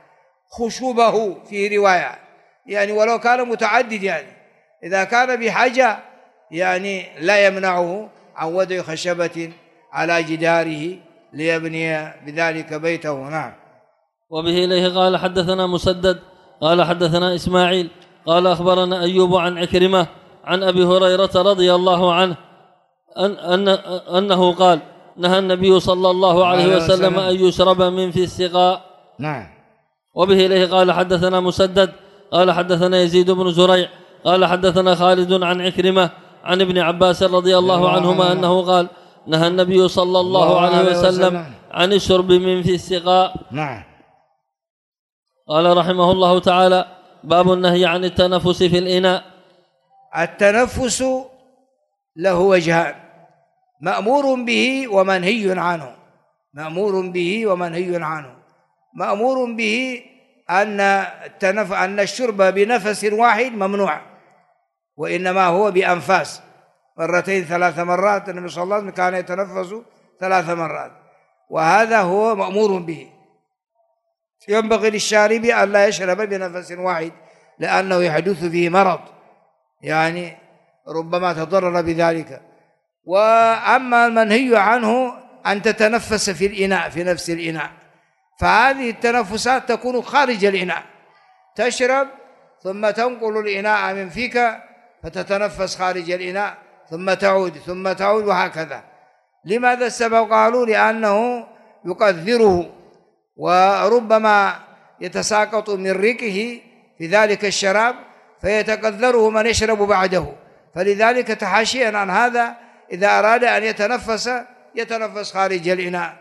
خشوبه في رواية يعني ولو كان متعدد، يعني إذا كان بحاجة يعني لا يمنعه عن وضع خشبة على جداره ليبني بذلك بيته. نعم. وبه إليه قال حدثنا مسدد قال حدثنا إسماعيل قال أخبرنا أيوب عن عكرمة عن أبي هريرة رضي الله عنه أن أن أنه قال: نهى النبي صلى الله عليه وسلم أن يشرب من في السقاء. نعم. وبه إليه قال حدثنا مسدد قال حدثنا يزيد بن زريع قال حدثنا خالد عن عكرمة عن ابن عباس رضي الله عنهما أنه قال: نهى النبي صلى الله عليه وسلم عن الشرب من في السقاء. نعم. قال رحمه الله تعالى: باب النهي عن التنفس في الإناء. التنفس له وجهان: مأمور به ومنهي عنه. مأمور به ومنهي عنه. مأمور به أن التنف... أن الشرب بنفس واحد ممنوع، وإنما هو بأنفاس، مرتين ثلاث مرات. النبي صلى الله عليه وسلم كان يتنفس ثلاث مرات، وهذا هو مأمور به. ينبغي للشارب أن لا يشرب بنفس واحد، لأنه يحدث فيه مرض، يعني ربما تضرر بذلك. وأما المنهي عنه أن تتنفس في الإناء، في نفس الإناء، فهذه التنفسات تكون خارج الإناء، تشرب ثم تنقل الإناء من فيك فتتنفس خارج الإناء ثم تعود ثم تعود وهكذا. لماذا السبب؟ قالوا: لأنه يقذره، وربما يتساقط من ريقه في ذلك الشراب فيتقذره من يشرب بعده، فلذلك تحاشيا عن هذا إذا أراد أن يتنفس يتنفس خارج الإناء،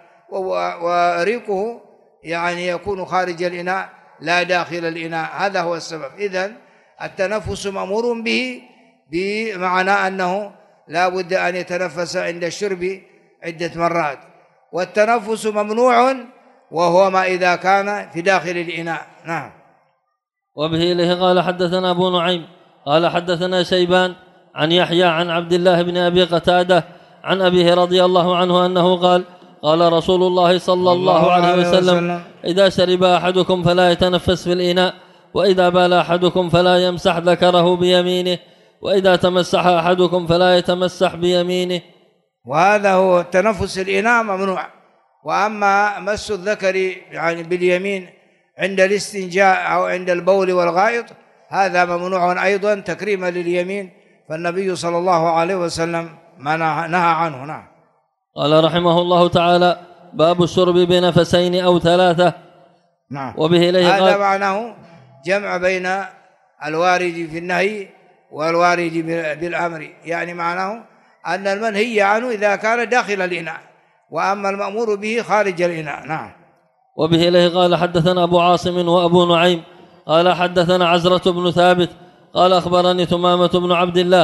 وريقه يعني يكون خارج الإناء لا داخل الإناء. هذا هو السبب. إذن التنفس مأمور به بمعنى أنه لا بد أن يتنفس عند الشرب عدة مرات، والتنفس ممنوع وهو ما إذا كان في داخل الإناء. نعم. وبه إليه قال حدثنا أبو نعيم قال حدثنا شيبان عن يحيى عن عبد الله بن أبي قتادة عن أبيه رضي الله عنه أنه قال: قال رسول الله صلى الله عليه وسلم: إذا شرب أحدكم فلا يتنفس في الإناء، وإذا بال أحدكم فلا يمسح ذكره بيمينه، وإذا تمسح أحدكم فلا يتمسح بيمينه. وهذا هو التنفس الإناء ممنوع. وأما مس الذكر يعني باليمين عند الاستنجاء أو عند البول والغائط هذا ممنوع أيضا تكريما لليمين، فالنبي صلى الله عليه وسلم ما نهى عنه. نعم. قال رحمه الله تعالى: باب الشرب بنفسين أو ثلاثة. نعم. وبه إليه هذا معناه جمع بين الوارد في النهي والوارد بالأمر، يعني معناه أن المنهي عنه إذا كان داخل الإناء، وأما المأمور به خارج الإناء. نعم. وبه إليه قال حدثنا أبو عاصم وأبو نعيم قال حدثنا عزرة بن ثابت قال أخبرني ثمامة بن عبد الله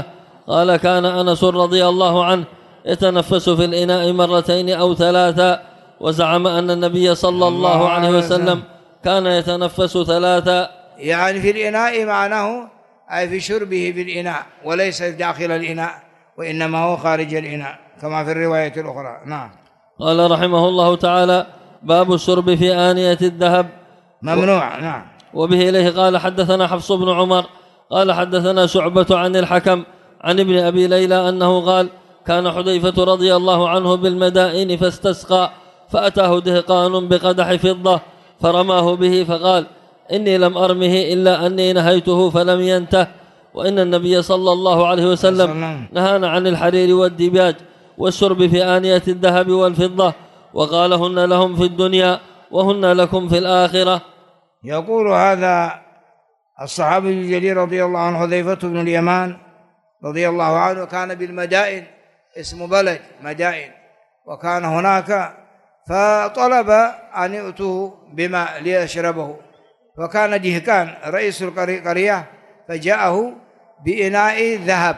قال كان أنس رضي الله عنه يتنفس في الإناء مرتين أو ثلاثا، وزعم أن النبي صلى الله عليه وسلم كان يتنفس ثلاثا. يعني في الإناء معناه أي في شربه في الإناء، وليس داخل الإناء، وإنما هو خارج الإناء كما في الرواية الأخرى. نعم. قال رحمه الله تعالى: باب الشرب في آنية الذهب ممنوع. و... نعم. وبه إليه قال حدثنا حفص بن عمر قال حدثنا شعبة عن الحكم عن ابن أبي ليلى أنه قال: كان حذيفة رضي الله عنه بالمدائن فاستسقى، فأتاه دهقان بقدح فضة فرماه به فقال: إني لم أرمه إلا أني نهيته فلم ينته، وإن النبي صلى الله عليه وسلم نهانا عن الحرير والديباج والشرب في آنية الذهب والفضة، وقال: هن لهم في الدنيا وهن لكم في الآخرة. يقول هذا الصحابي الجليل رضي الله عنه حذيفة بن اليمان رضي الله عنه كان بالمدائن، اسم بلد مدائن، وكان هناك فطلب أن يؤتوه بماء ليشربه، وكان دهقان رئيس القرية فجاءه بإناء ذهب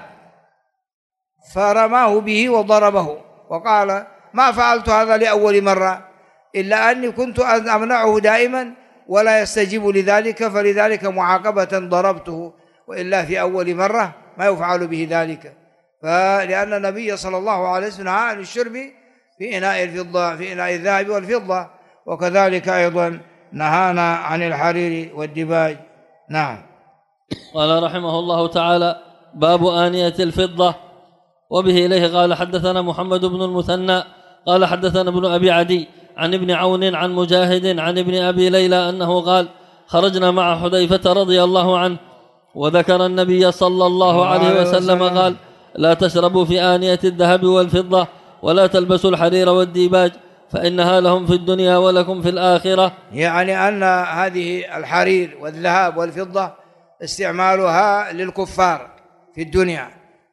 فرماه به وضربه، وقال: ما فعلت هذا لأول مرة، إلا أني كنت أمنعه دائما ولا يستجيب لذلك، فلذلك معاقبة ضربته، وإلا في أول مرة ما يفعل به ذلك. فلأن النبي صلى الله عليه وسلم نهى عن الشرب في إناء الفضة في إناء الذهب والفضة، وكذلك أيضا نهانا عن الحرير والديباج. نعم. قال رحمه الله تعالى: باب آنية الفضة. وبه إليه قال حدثنا محمد بن المثنى قال حدثنا ابن أبي عدي عن ابن عون عن مجاهد عن ابن أبي ليلى أنه قال: خرجنا مع حذيفة رضي الله عنه، وذكر النبي صلى الله عليه وسلم قال: لا تشربوا في آنية الذهب والفضة، ولا تلبسوا الحرير والديباج، فإنها لهم في الدنيا ولكم في الآخرة. يعني أن هذه الحرير والذهب والفضة استعمالها للكفار في الدنيا،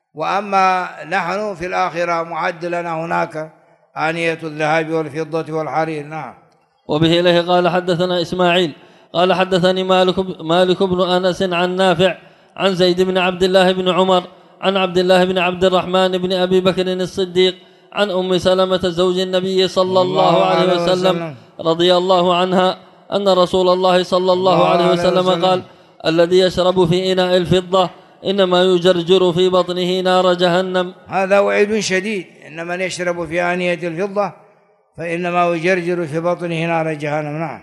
وأما نحن في الآخرة معد لنا هناك آنية الذهب والفضة والحرير. نعم. وبه إليه قال حدثنا إسماعيل قال حدثني مالك, مالك بن أنس عن نافع عن زيد بن عبد الله بن عمر عن عبد الله بن عبد الرحمن بن أبي بكر الصديق عن أم سلمة زوج النبي صلى الله عليه وسلم رضي الله عنها أن رسول الله صلى الله عليه وسلم قال: الذي يشرب في إناء الفضة إنما يجرجر في بطنه نار جهنم. هذا وعيد شديد، إن من يشرب في آنية الفضة فإنما يجرجر في بطنه نار جهنم. نعم.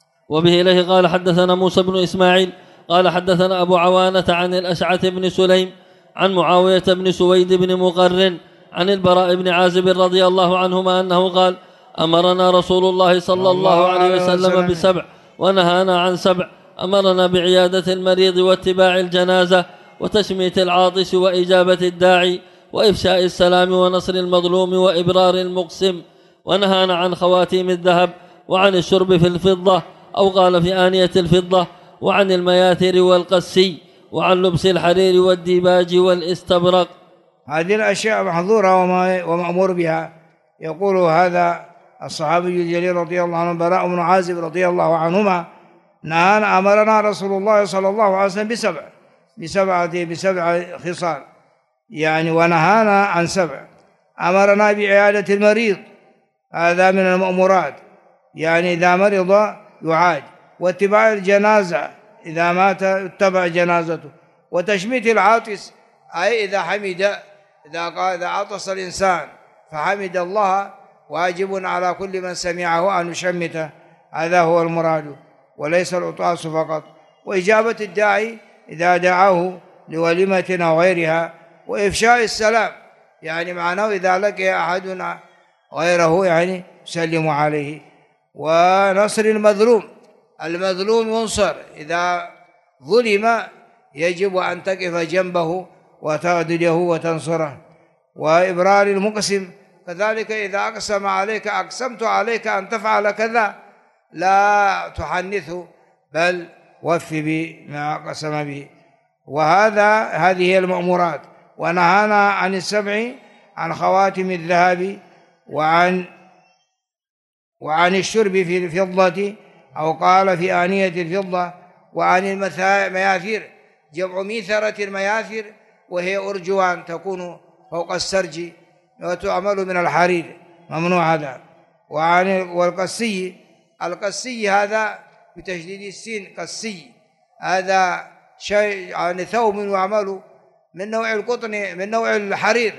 وبه إليه قال حدثنا موسى بن إسماعيل قال حدثنا أبو عوانة عن الأشعث بن سليم عن معاوية بن سويد بن مقرن عن البراء بن عازب رضي الله عنهما أنه قال: أمرنا رسول الله صلى الله عليه وسلم بسبع ونهانا عن سبع، أمرنا بعيادة المريض واتباع الجنازة وتشميت العاطس وإجابة الداعي وإفشاء السلام ونصر المظلوم وإبرار المقسم، ونهانا عن خواتيم الذهب وعن الشرب في الفضة أو قال في آنية الفضة، وعن المياثر والقسي، وعن لبس الحرير والديباج والاستبرق. هذه الأشياء محظورة ومأمور بها. يقول هذا الصحابي الجليل رضي الله عنه براء بن عازب رضي الله عنهما: نهانا أمرنا رسول الله صلى الله عليه وسلم بسبع بسبعة بسبع خصال، يعني ونهانا عن سبع. أمرنا بعيادة المريض، هذا من المأمورات، يعني إذا مرض يعاد، واتباع الجنازة إذا مات اتبع جنازته، وتشميت العاطس، أي إذا حمد إذا قال إذا عطس الإنسان فحمد الله واجب على كل من سمعه أن يشمته، هذا هو المراد، وليس العطاس فقط. وإجابة الداعي إذا دعاه لوليمة أو غيرها، وإفشاء السلام، يعني معناه إذا لقي أحد غيره يعني يسلم عليه، ونصر المظلوم، المظلوم ينصر، إذا ظلم يجب أن تقف جنبه وتعدله وتنصره، وإبرار المقسم كذلك، إذا أقسم عليك أقسمت عليك أن تفعل كذا لا تحنثه بل وفي بما قسم به. وهذا هذه هي المأمورات. ونهانا عن السبع عن خواتم الذهب وعن وعن الشرب في الفضة أو قال في آنية الفضة، وعن المياثير، جمع ميثرة المياثر، وهي أرجوان تكون فوق السرج وتعمل من الحرير، ممنوع هذا. وعن والقسي، القسي هذا بتشديد السين قسي، هذا شيء يعني ثوب يعمل من نوع القطن من نوع الحرير،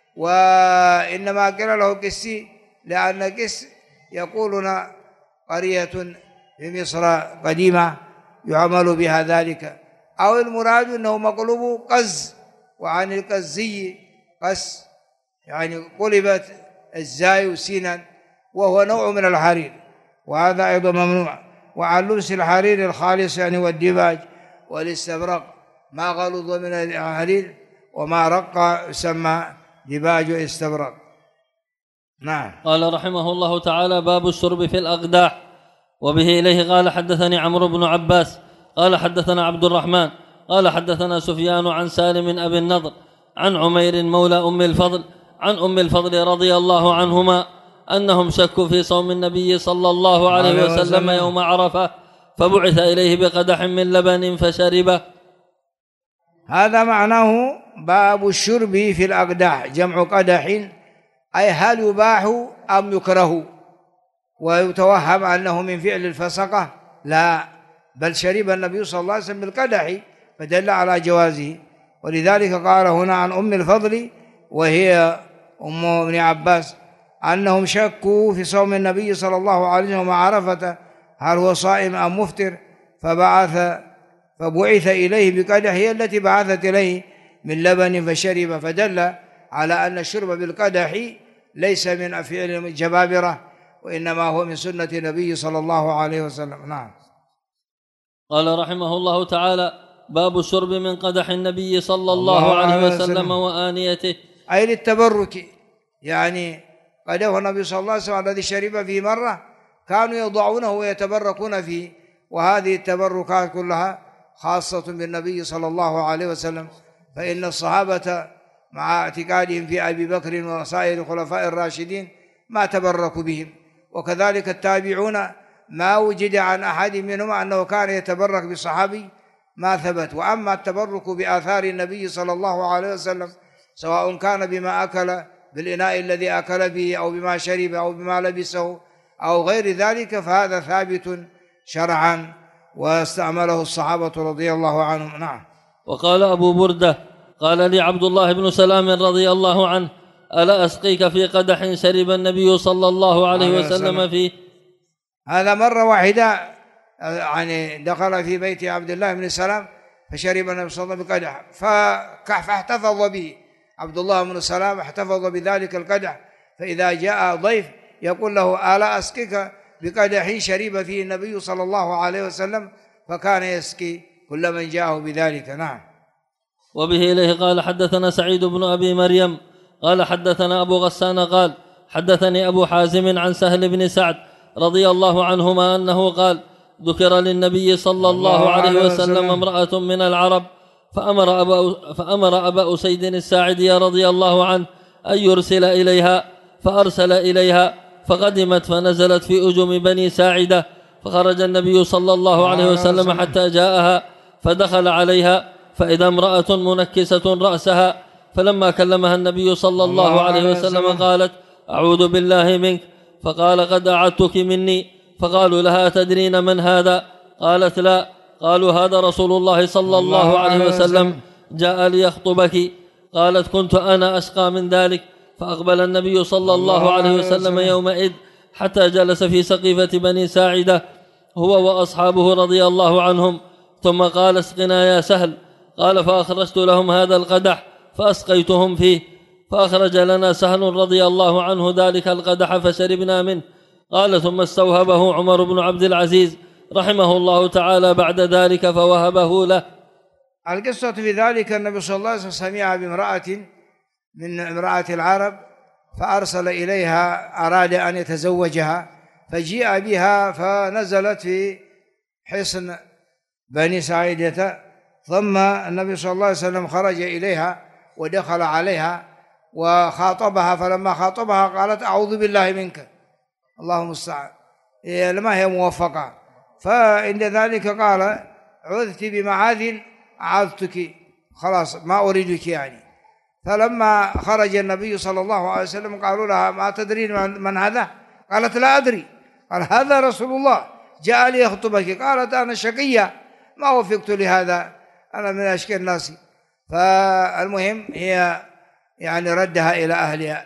وإنما قيل له قسي لأن قس يقولون قرية في مصر قديمة يعمل بها ذلك، أو المراد أنه مقلوب قز، وعن القزي قس يعني قلبت الزاي سينا، وهو نوع من الحرير، وهذا أيضا ممنوع. وعن لبس الحرير الخالص يعني والديباج والاستبرق، ما غلظ من الحرير وما رق يسمى ديباج واستبرق. نعم. قال رحمه الله تعالى: باب الشرب في الأقداح. وبه إليه قال حدثني عمرو بن عباس قال حدثنا عبد الرحمن قال حدثنا سفيان عن سالم أبي النضر عن عمير مولى أم الفضل عن أم الفضل رضي الله عنهما أنهم شكوا في صوم النبي صلى الله عليه وسلم يوم عرفة، فبعث إليه بقدح من لبن فشربه. هذا معناه باب الشرب في الأقداح، جمع قدح، أي هل يباح أم يكره؟ ويتوهم أنه من فعل الفسقة، لا، بل شرب النبي صلى الله عليه وسلم بالقدح فدل على جوازه. ولذلك قال هنا عن أم الفضل وهي أم ابن عباس أنهم شكوا في صوم النبي صلى الله عليه وسلم عرفة هل هو صائم أم مفطر، فبعث فبعث إليه بقدح هي التي بعثت إليه من لبن فشرب، فدل على أن الشرب بالقدح ليس من أفعال الجبابرة، وإنما هو من سنة النبي صلى الله عليه وسلم. نعم. قال رحمه الله تعالى: باب الشرب من قدح النبي صلى الله عليه وسلم وآنيته، أي للتبرك، يعني قدح النبي صلى الله عليه وسلم الذي شرب فيه مرة كانوا يضعونه ويتبركون فيه، وهذه التبركات كلها خاصة بالنبي صلى الله عليه وسلم، فإن الصحابة مع اعتقادهم في أبي بكر وسائر الخلفاء الراشدين ما تبركوا بهم، وكذلك التابعون ما وجد عن أحد منهم أنه كان يتبرك بصحابي ما ثبت. وأما التبرك بآثار النبي صلى الله عليه وسلم سواء كان بما أكل بالإناء الذي أكل به أو بما شرب أو بما لبسه أو غير ذلك فهذا ثابت شرعا واستعمله الصحابة رضي الله عنهم. نعم. وقال أبو بردة قال لي عبد الله بن سلام رضي الله عنه: ألا أسقيك في قدح شرب النبي صلى الله عليه وسلم فيه؟ هذا مرة واحدة، يعني دخل في بيت عبد الله بن سلام فشرب النبي صلى الله عليه وسلم بقدح فاحتفظ به عبد الله بن سلام، احتفظ بذلك القدح، فإذا جاء ضيف يقول له: ألا أسقيك بقدح شرب فيه النبي صلى الله عليه وسلم، فكان يسقي كل من جاءه بذلك. نعم. وبه إليه قال حدثنا سعيد بن أبي مريم قال حدثنا أبو غسان قال حدثني أبو حازم عن سهل بن سعد رضي الله عنهما أنه قال: ذكر للنبي صلى الله عليه وسلم امرأة من العرب فأمر أبا, فأمر أبا أسيد الساعدي رضي الله عنه أن يرسل إليها، فأرسل إليها فقدمت فنزلت في أجم بني ساعدة، فخرج النبي صلى الله عليه وسلم حتى جاءها فدخل عليها فإذا امرأة منكسة رأسها، فلما كلمها النبي صلى الله عليه وسلم قالت: أعوذ بالله منك، فقال: قد أعدتك مني. فقالوا لها: تدرين من هذا؟ قالت: لا. قالوا: هذا رسول الله صلى الله عليه وسلم جاء ليخطبك. قالت: كنت أنا أشقى من ذلك. فأقبل النبي صلى الله عليه وسلم يومئذ حتى جلس في سقيفة بني ساعدة هو وأصحابه رضي الله عنهم، ثم قال: اسقنا يا سهل. قال: فأخرجت لهم هذا القدح فأسقيتهم فيه، فأخرج لنا سهل رضي الله عنه ذلك القدح فشربنا منه. قال: ثم استوهبه عمر بن عبد العزيز رحمه الله تعالى بعد ذلك فوهبه له. القصة في ذلك النبي صلى الله عليه وسلم سمع بامرأة من امرأة العرب فأرسل إليها، أراد أن يتزوجها، فجيء بها فنزلت في حصن بني ساعدة، ثم النبي صلى الله عليه وسلم خرج إليها ودخل عليها وخاطبها، فلما خاطبها قالت: أعوذ بالله منك. اللهم المستعان، لما هي موفقة. فعند ذلك قال: عذت بمعاذ أعذتك، خلاص ما أريدك يعني. فلما خرج النبي صلى الله عليه وسلم قالوا لها ما تدرين من هذا؟ قالت لا أدري. قال هذا رسول الله جاء لي يخطبك. قالت أنا شقية ما وفقت لهذا، أنا من أشقى الناس. فالمهم هي يعني ردها إلى أهلها.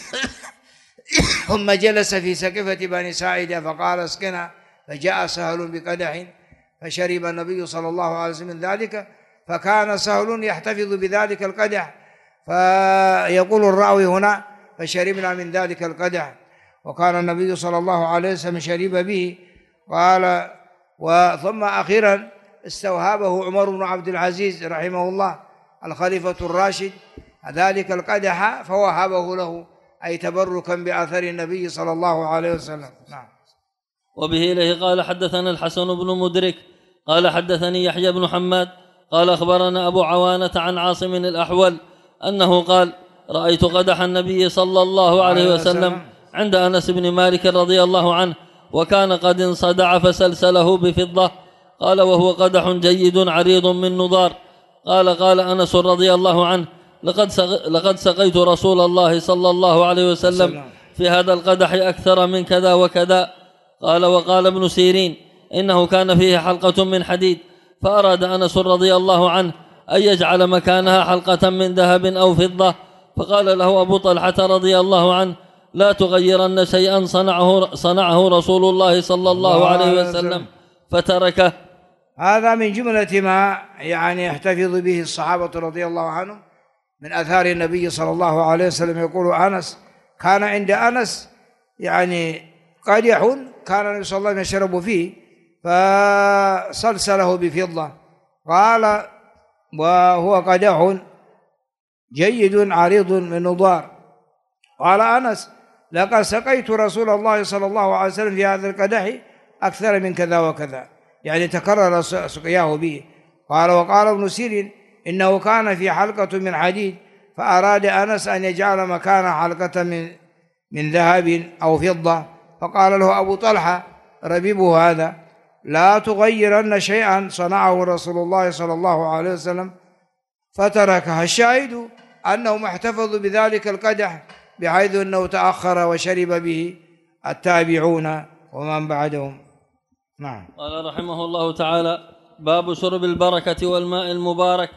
ثم جلس في سقفة بني ساعدة فقال اسقنا، فجاء سهل بقدح فشرب النبي صلى الله عليه وسلم من ذلك، فكان سهل يحتفظ بذلك القدح. فيقول الراوي هنا فشربنا من ذلك القدح، وكان النبي صلى الله عليه وسلم شرب به. قال وثم أخيرا استوهبه عمر بن عبد العزيز رحمه الله الخليفة الراشد ذلك القدح فوهبه له، أي تبركا بأثر النبي صلى الله عليه وسلم. نعم. وبه إليه قال حدثنا الحسن بن مدرك قال حدثني يحيى بن حماد قال أخبرنا أبو عوانة عن عاصم الأحول أنه قال رأيت قدح النبي صلى الله عليه وسلم عند أنس بن مالك رضي الله عنه، وكان قد انصدع فسلسله بفضة. قال وهو قدح جيد عريض من نضار. قال قال أنس رضي الله عنه لقد لقد سقيت رسول الله صلى الله عليه وسلم في هذا القدح أكثر من كذا وكذا. قال وقال ابن سيرين إنه كان فيه حلقة من حديد، فأراد أنس رضي الله عنه أن يجعل مكانها حلقة من ذهب أو فضة، فقال له أبو طلحة رضي الله عنه لا تغيرن شيئا صنعه, صنعه رسول الله صلى الله عليه وسلم، فتركه. هذا من جملة ما يعني يحتفظ به الصحابة رضي الله عنهم من أثار النبي صلى الله عليه وسلم. يقول أنس كان عند أنس يعني قدح كان النبي صلى الله عليه وسلم يشرب فيه فسلسله بفضة. قال وهو قدح جيد عريض من نضار. قال أنس لقد سقيت رسول الله صلى الله عليه وسلم في هذا القدح أكثر من كذا وكذا، يعني تكرر سقياه به. قال وقال ابن سيرين إنه كان في حلقة من حديد، فأراد أنس أن يجعل مكان حلقة من من ذهب أو فضة، فقال له أبو طلحة ربيبه هذا لا تغيرن شيئا صنعه رسول الله صلى الله عليه وسلم، فتركها. الشاهد أنهم احتفظوا بذلك القدح بحيث أنه تأخر وشرب به التابعون ومن بعدهم. نعم. قال رحمه الله تعالى باب شرب البركة والماء المبارك.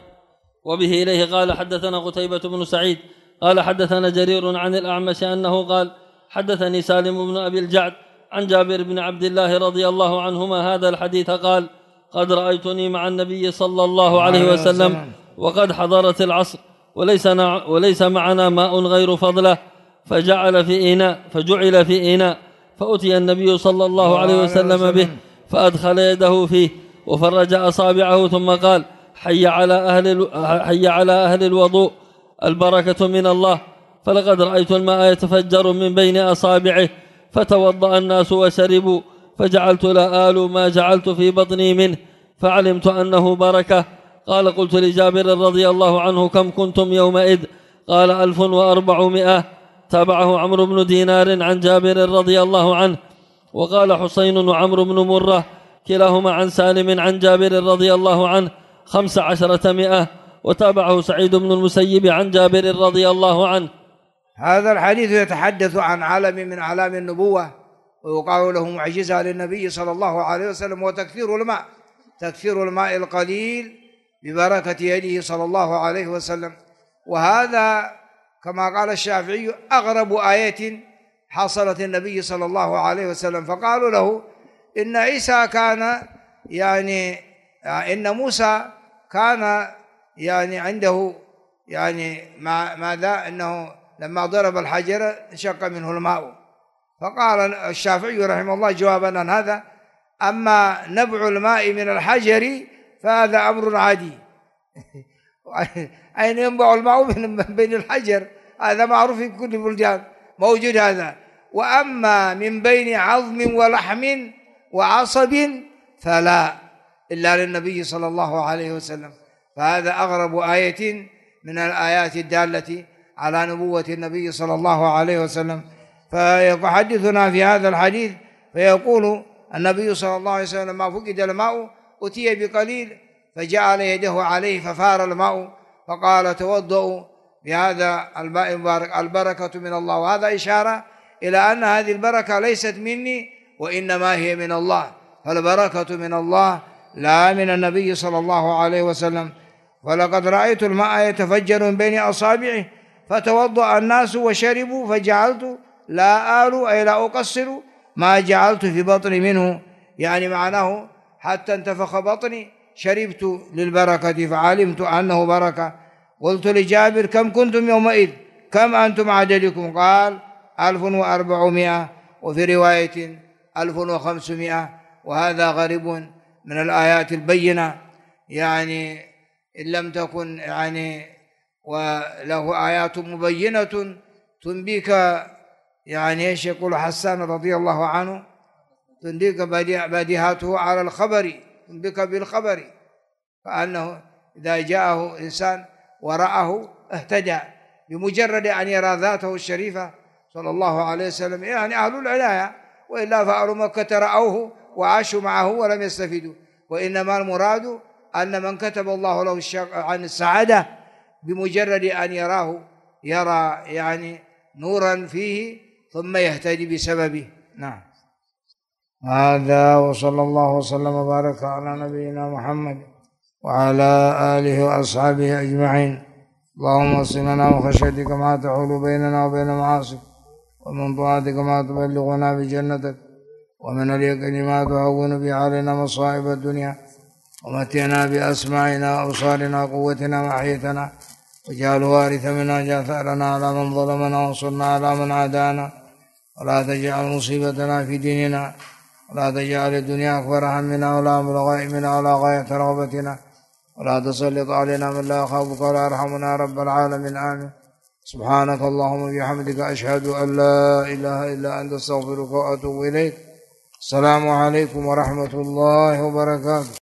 وبه إليه قال حدثنا قتيبة بن سعيد قال حدثنا جرير عن الأعمش أنه قال حدثني سالم بن أبي الجعد عن جابر بن عبد الله رضي الله عنهما هذا الحديث قال قد رأيتني مع النبي صلى الله عليه وسلم وقد حضرت العصر وليس, وليس معنا ماء غير فضله، فجعل في إناء فجعل في إناء فأتي النبي صلى الله عليه وسلم به فأدخل يده فيه وفرج أصابعه ثم قال حي على أهل, حي على أهل الوضوء البركة من الله. فلقد رأيت الماء يتفجر من بين أصابعه، فتوضأ الناس وشربوا، فجعلت لا آل ما جعلت في بطني منه، فعلمت أنه بركة. قال قلت لجابر رضي الله عنه كم كنتم يومئذ؟ قال ألف وأربعمائة. تابعه عمرو بن دينار عن جابر رضي الله عنه. وقال حسين وعمرو بن مرة كلاهما عن سالم عن جابر رضي الله عنه خمس عشرة مئة. وتابعه سعيد بن المسيب عن جابر رضي الله عنه. هذا الحديث يتحدث عن علم من أعلام النبوة، ويقال له معجزة للنبي صلى الله عليه وسلم، وتكثير الماء، تكثير الماء القليل ببركة يده صلى الله عليه وسلم. وهذا كما قال الشافعي أغرب آية حصلت النبي صلى الله عليه وسلم. فقالوا له إن عيسى كان يعني إن موسى كان يعني عنده يعني ماذا أنه لما ضرب الحجر انشق منه الماء. فقال الشافعي رحمه الله جوابا عن هذا أما نبع الماء من الحجر فهذا أمر عادي. أين ينبع الماء من بين الحجر؟ هذا معروف في كل البلدان موجود هذا. وأما من بين عظم ولحم وعصب فلا، إلا للنبي صلى الله عليه وسلم. فهذا أغرب آية من الآيات الدالة على نبوة النبي صلى الله عليه وسلم. فيحدثنا في هذا الحديث فيقول النبي صلى الله عليه وسلم لما فقد الماء أتي بقليل فجعل يده عليه ففار الماء فقال توضؤوا بهذا الماء المبارك، البركة من الله. وهذا إشارة إلى أن هذه البركة ليست مني وإنما هي من الله، فالبركة من الله لا من النبي صلى الله عليه وسلم. ولقد رأيت الماء يتفجر من بين أصابعه فتوضأ الناس وشربوا، فجعلت لا آل أي لا أقصر ما جعلت في بطني منه، يعني معناه حتى انتفخ بطني شربت للبركة فعلمت أنه بركة. قلت لجابر كم كنتم يومئذ؟ كم أنتم عددكم؟ قال ألف وأربعمائة، وفي رواية ألف وخمسمائة. وهذا غريب من الآيات البينة، يعني إن لم تكن يعني وله آيات مبينة تنبيك، يعني ايش يقول حسان رضي الله عنه، تنبيك بديهاته على الخبر، تنبيك بالخبر، فأنه إذا جاءه إنسان ورآه اهتدى بمجرد أن يرى ذاته الشريفة صلى الله عليه وسلم، يعني أهل العناية، وإلا فأهل مكة رأوه وعاشوا معه ولم يستفيدوا. وإنما المراد أن من كتب الله له عن السعادة بمجرد أن يراه يرى يعني نورا فيه ثم يهتدي بسببه. نعم. هذا وصلى الله وسلم وبارك على نبينا محمد وعلى آله وأصحابه أجمعين. اللهم اصلنا وخشيتك ما تحول بيننا وبين معاصيك، ومن طاعتك ما تبلغنا بجنتك، ومن اليقين ما تهون به علينا مصائب الدنيا، ومتعنا بأسماعنا وأبصارنا وقوتنا ما أحييتنا، واجعله وارث منا، اجعل ثأرنا على من ظلمنا وانصرنا على من عادانا، ولا تجعل مصيبتنا في ديننا، ولا تجعل الدنيا أكبر همنا ولا مبلغ علمنا ولا غاية رغبتنا، ولا تسلط علينا من لا يخافك ولا يرحمنا رب العالمين. آمين. سبحانك اللهم وبحمدك أشهد أن لا إله إلا أنت أستغفرك وأتوب إليك. السلام عليكم ورحمة الله وبركاته.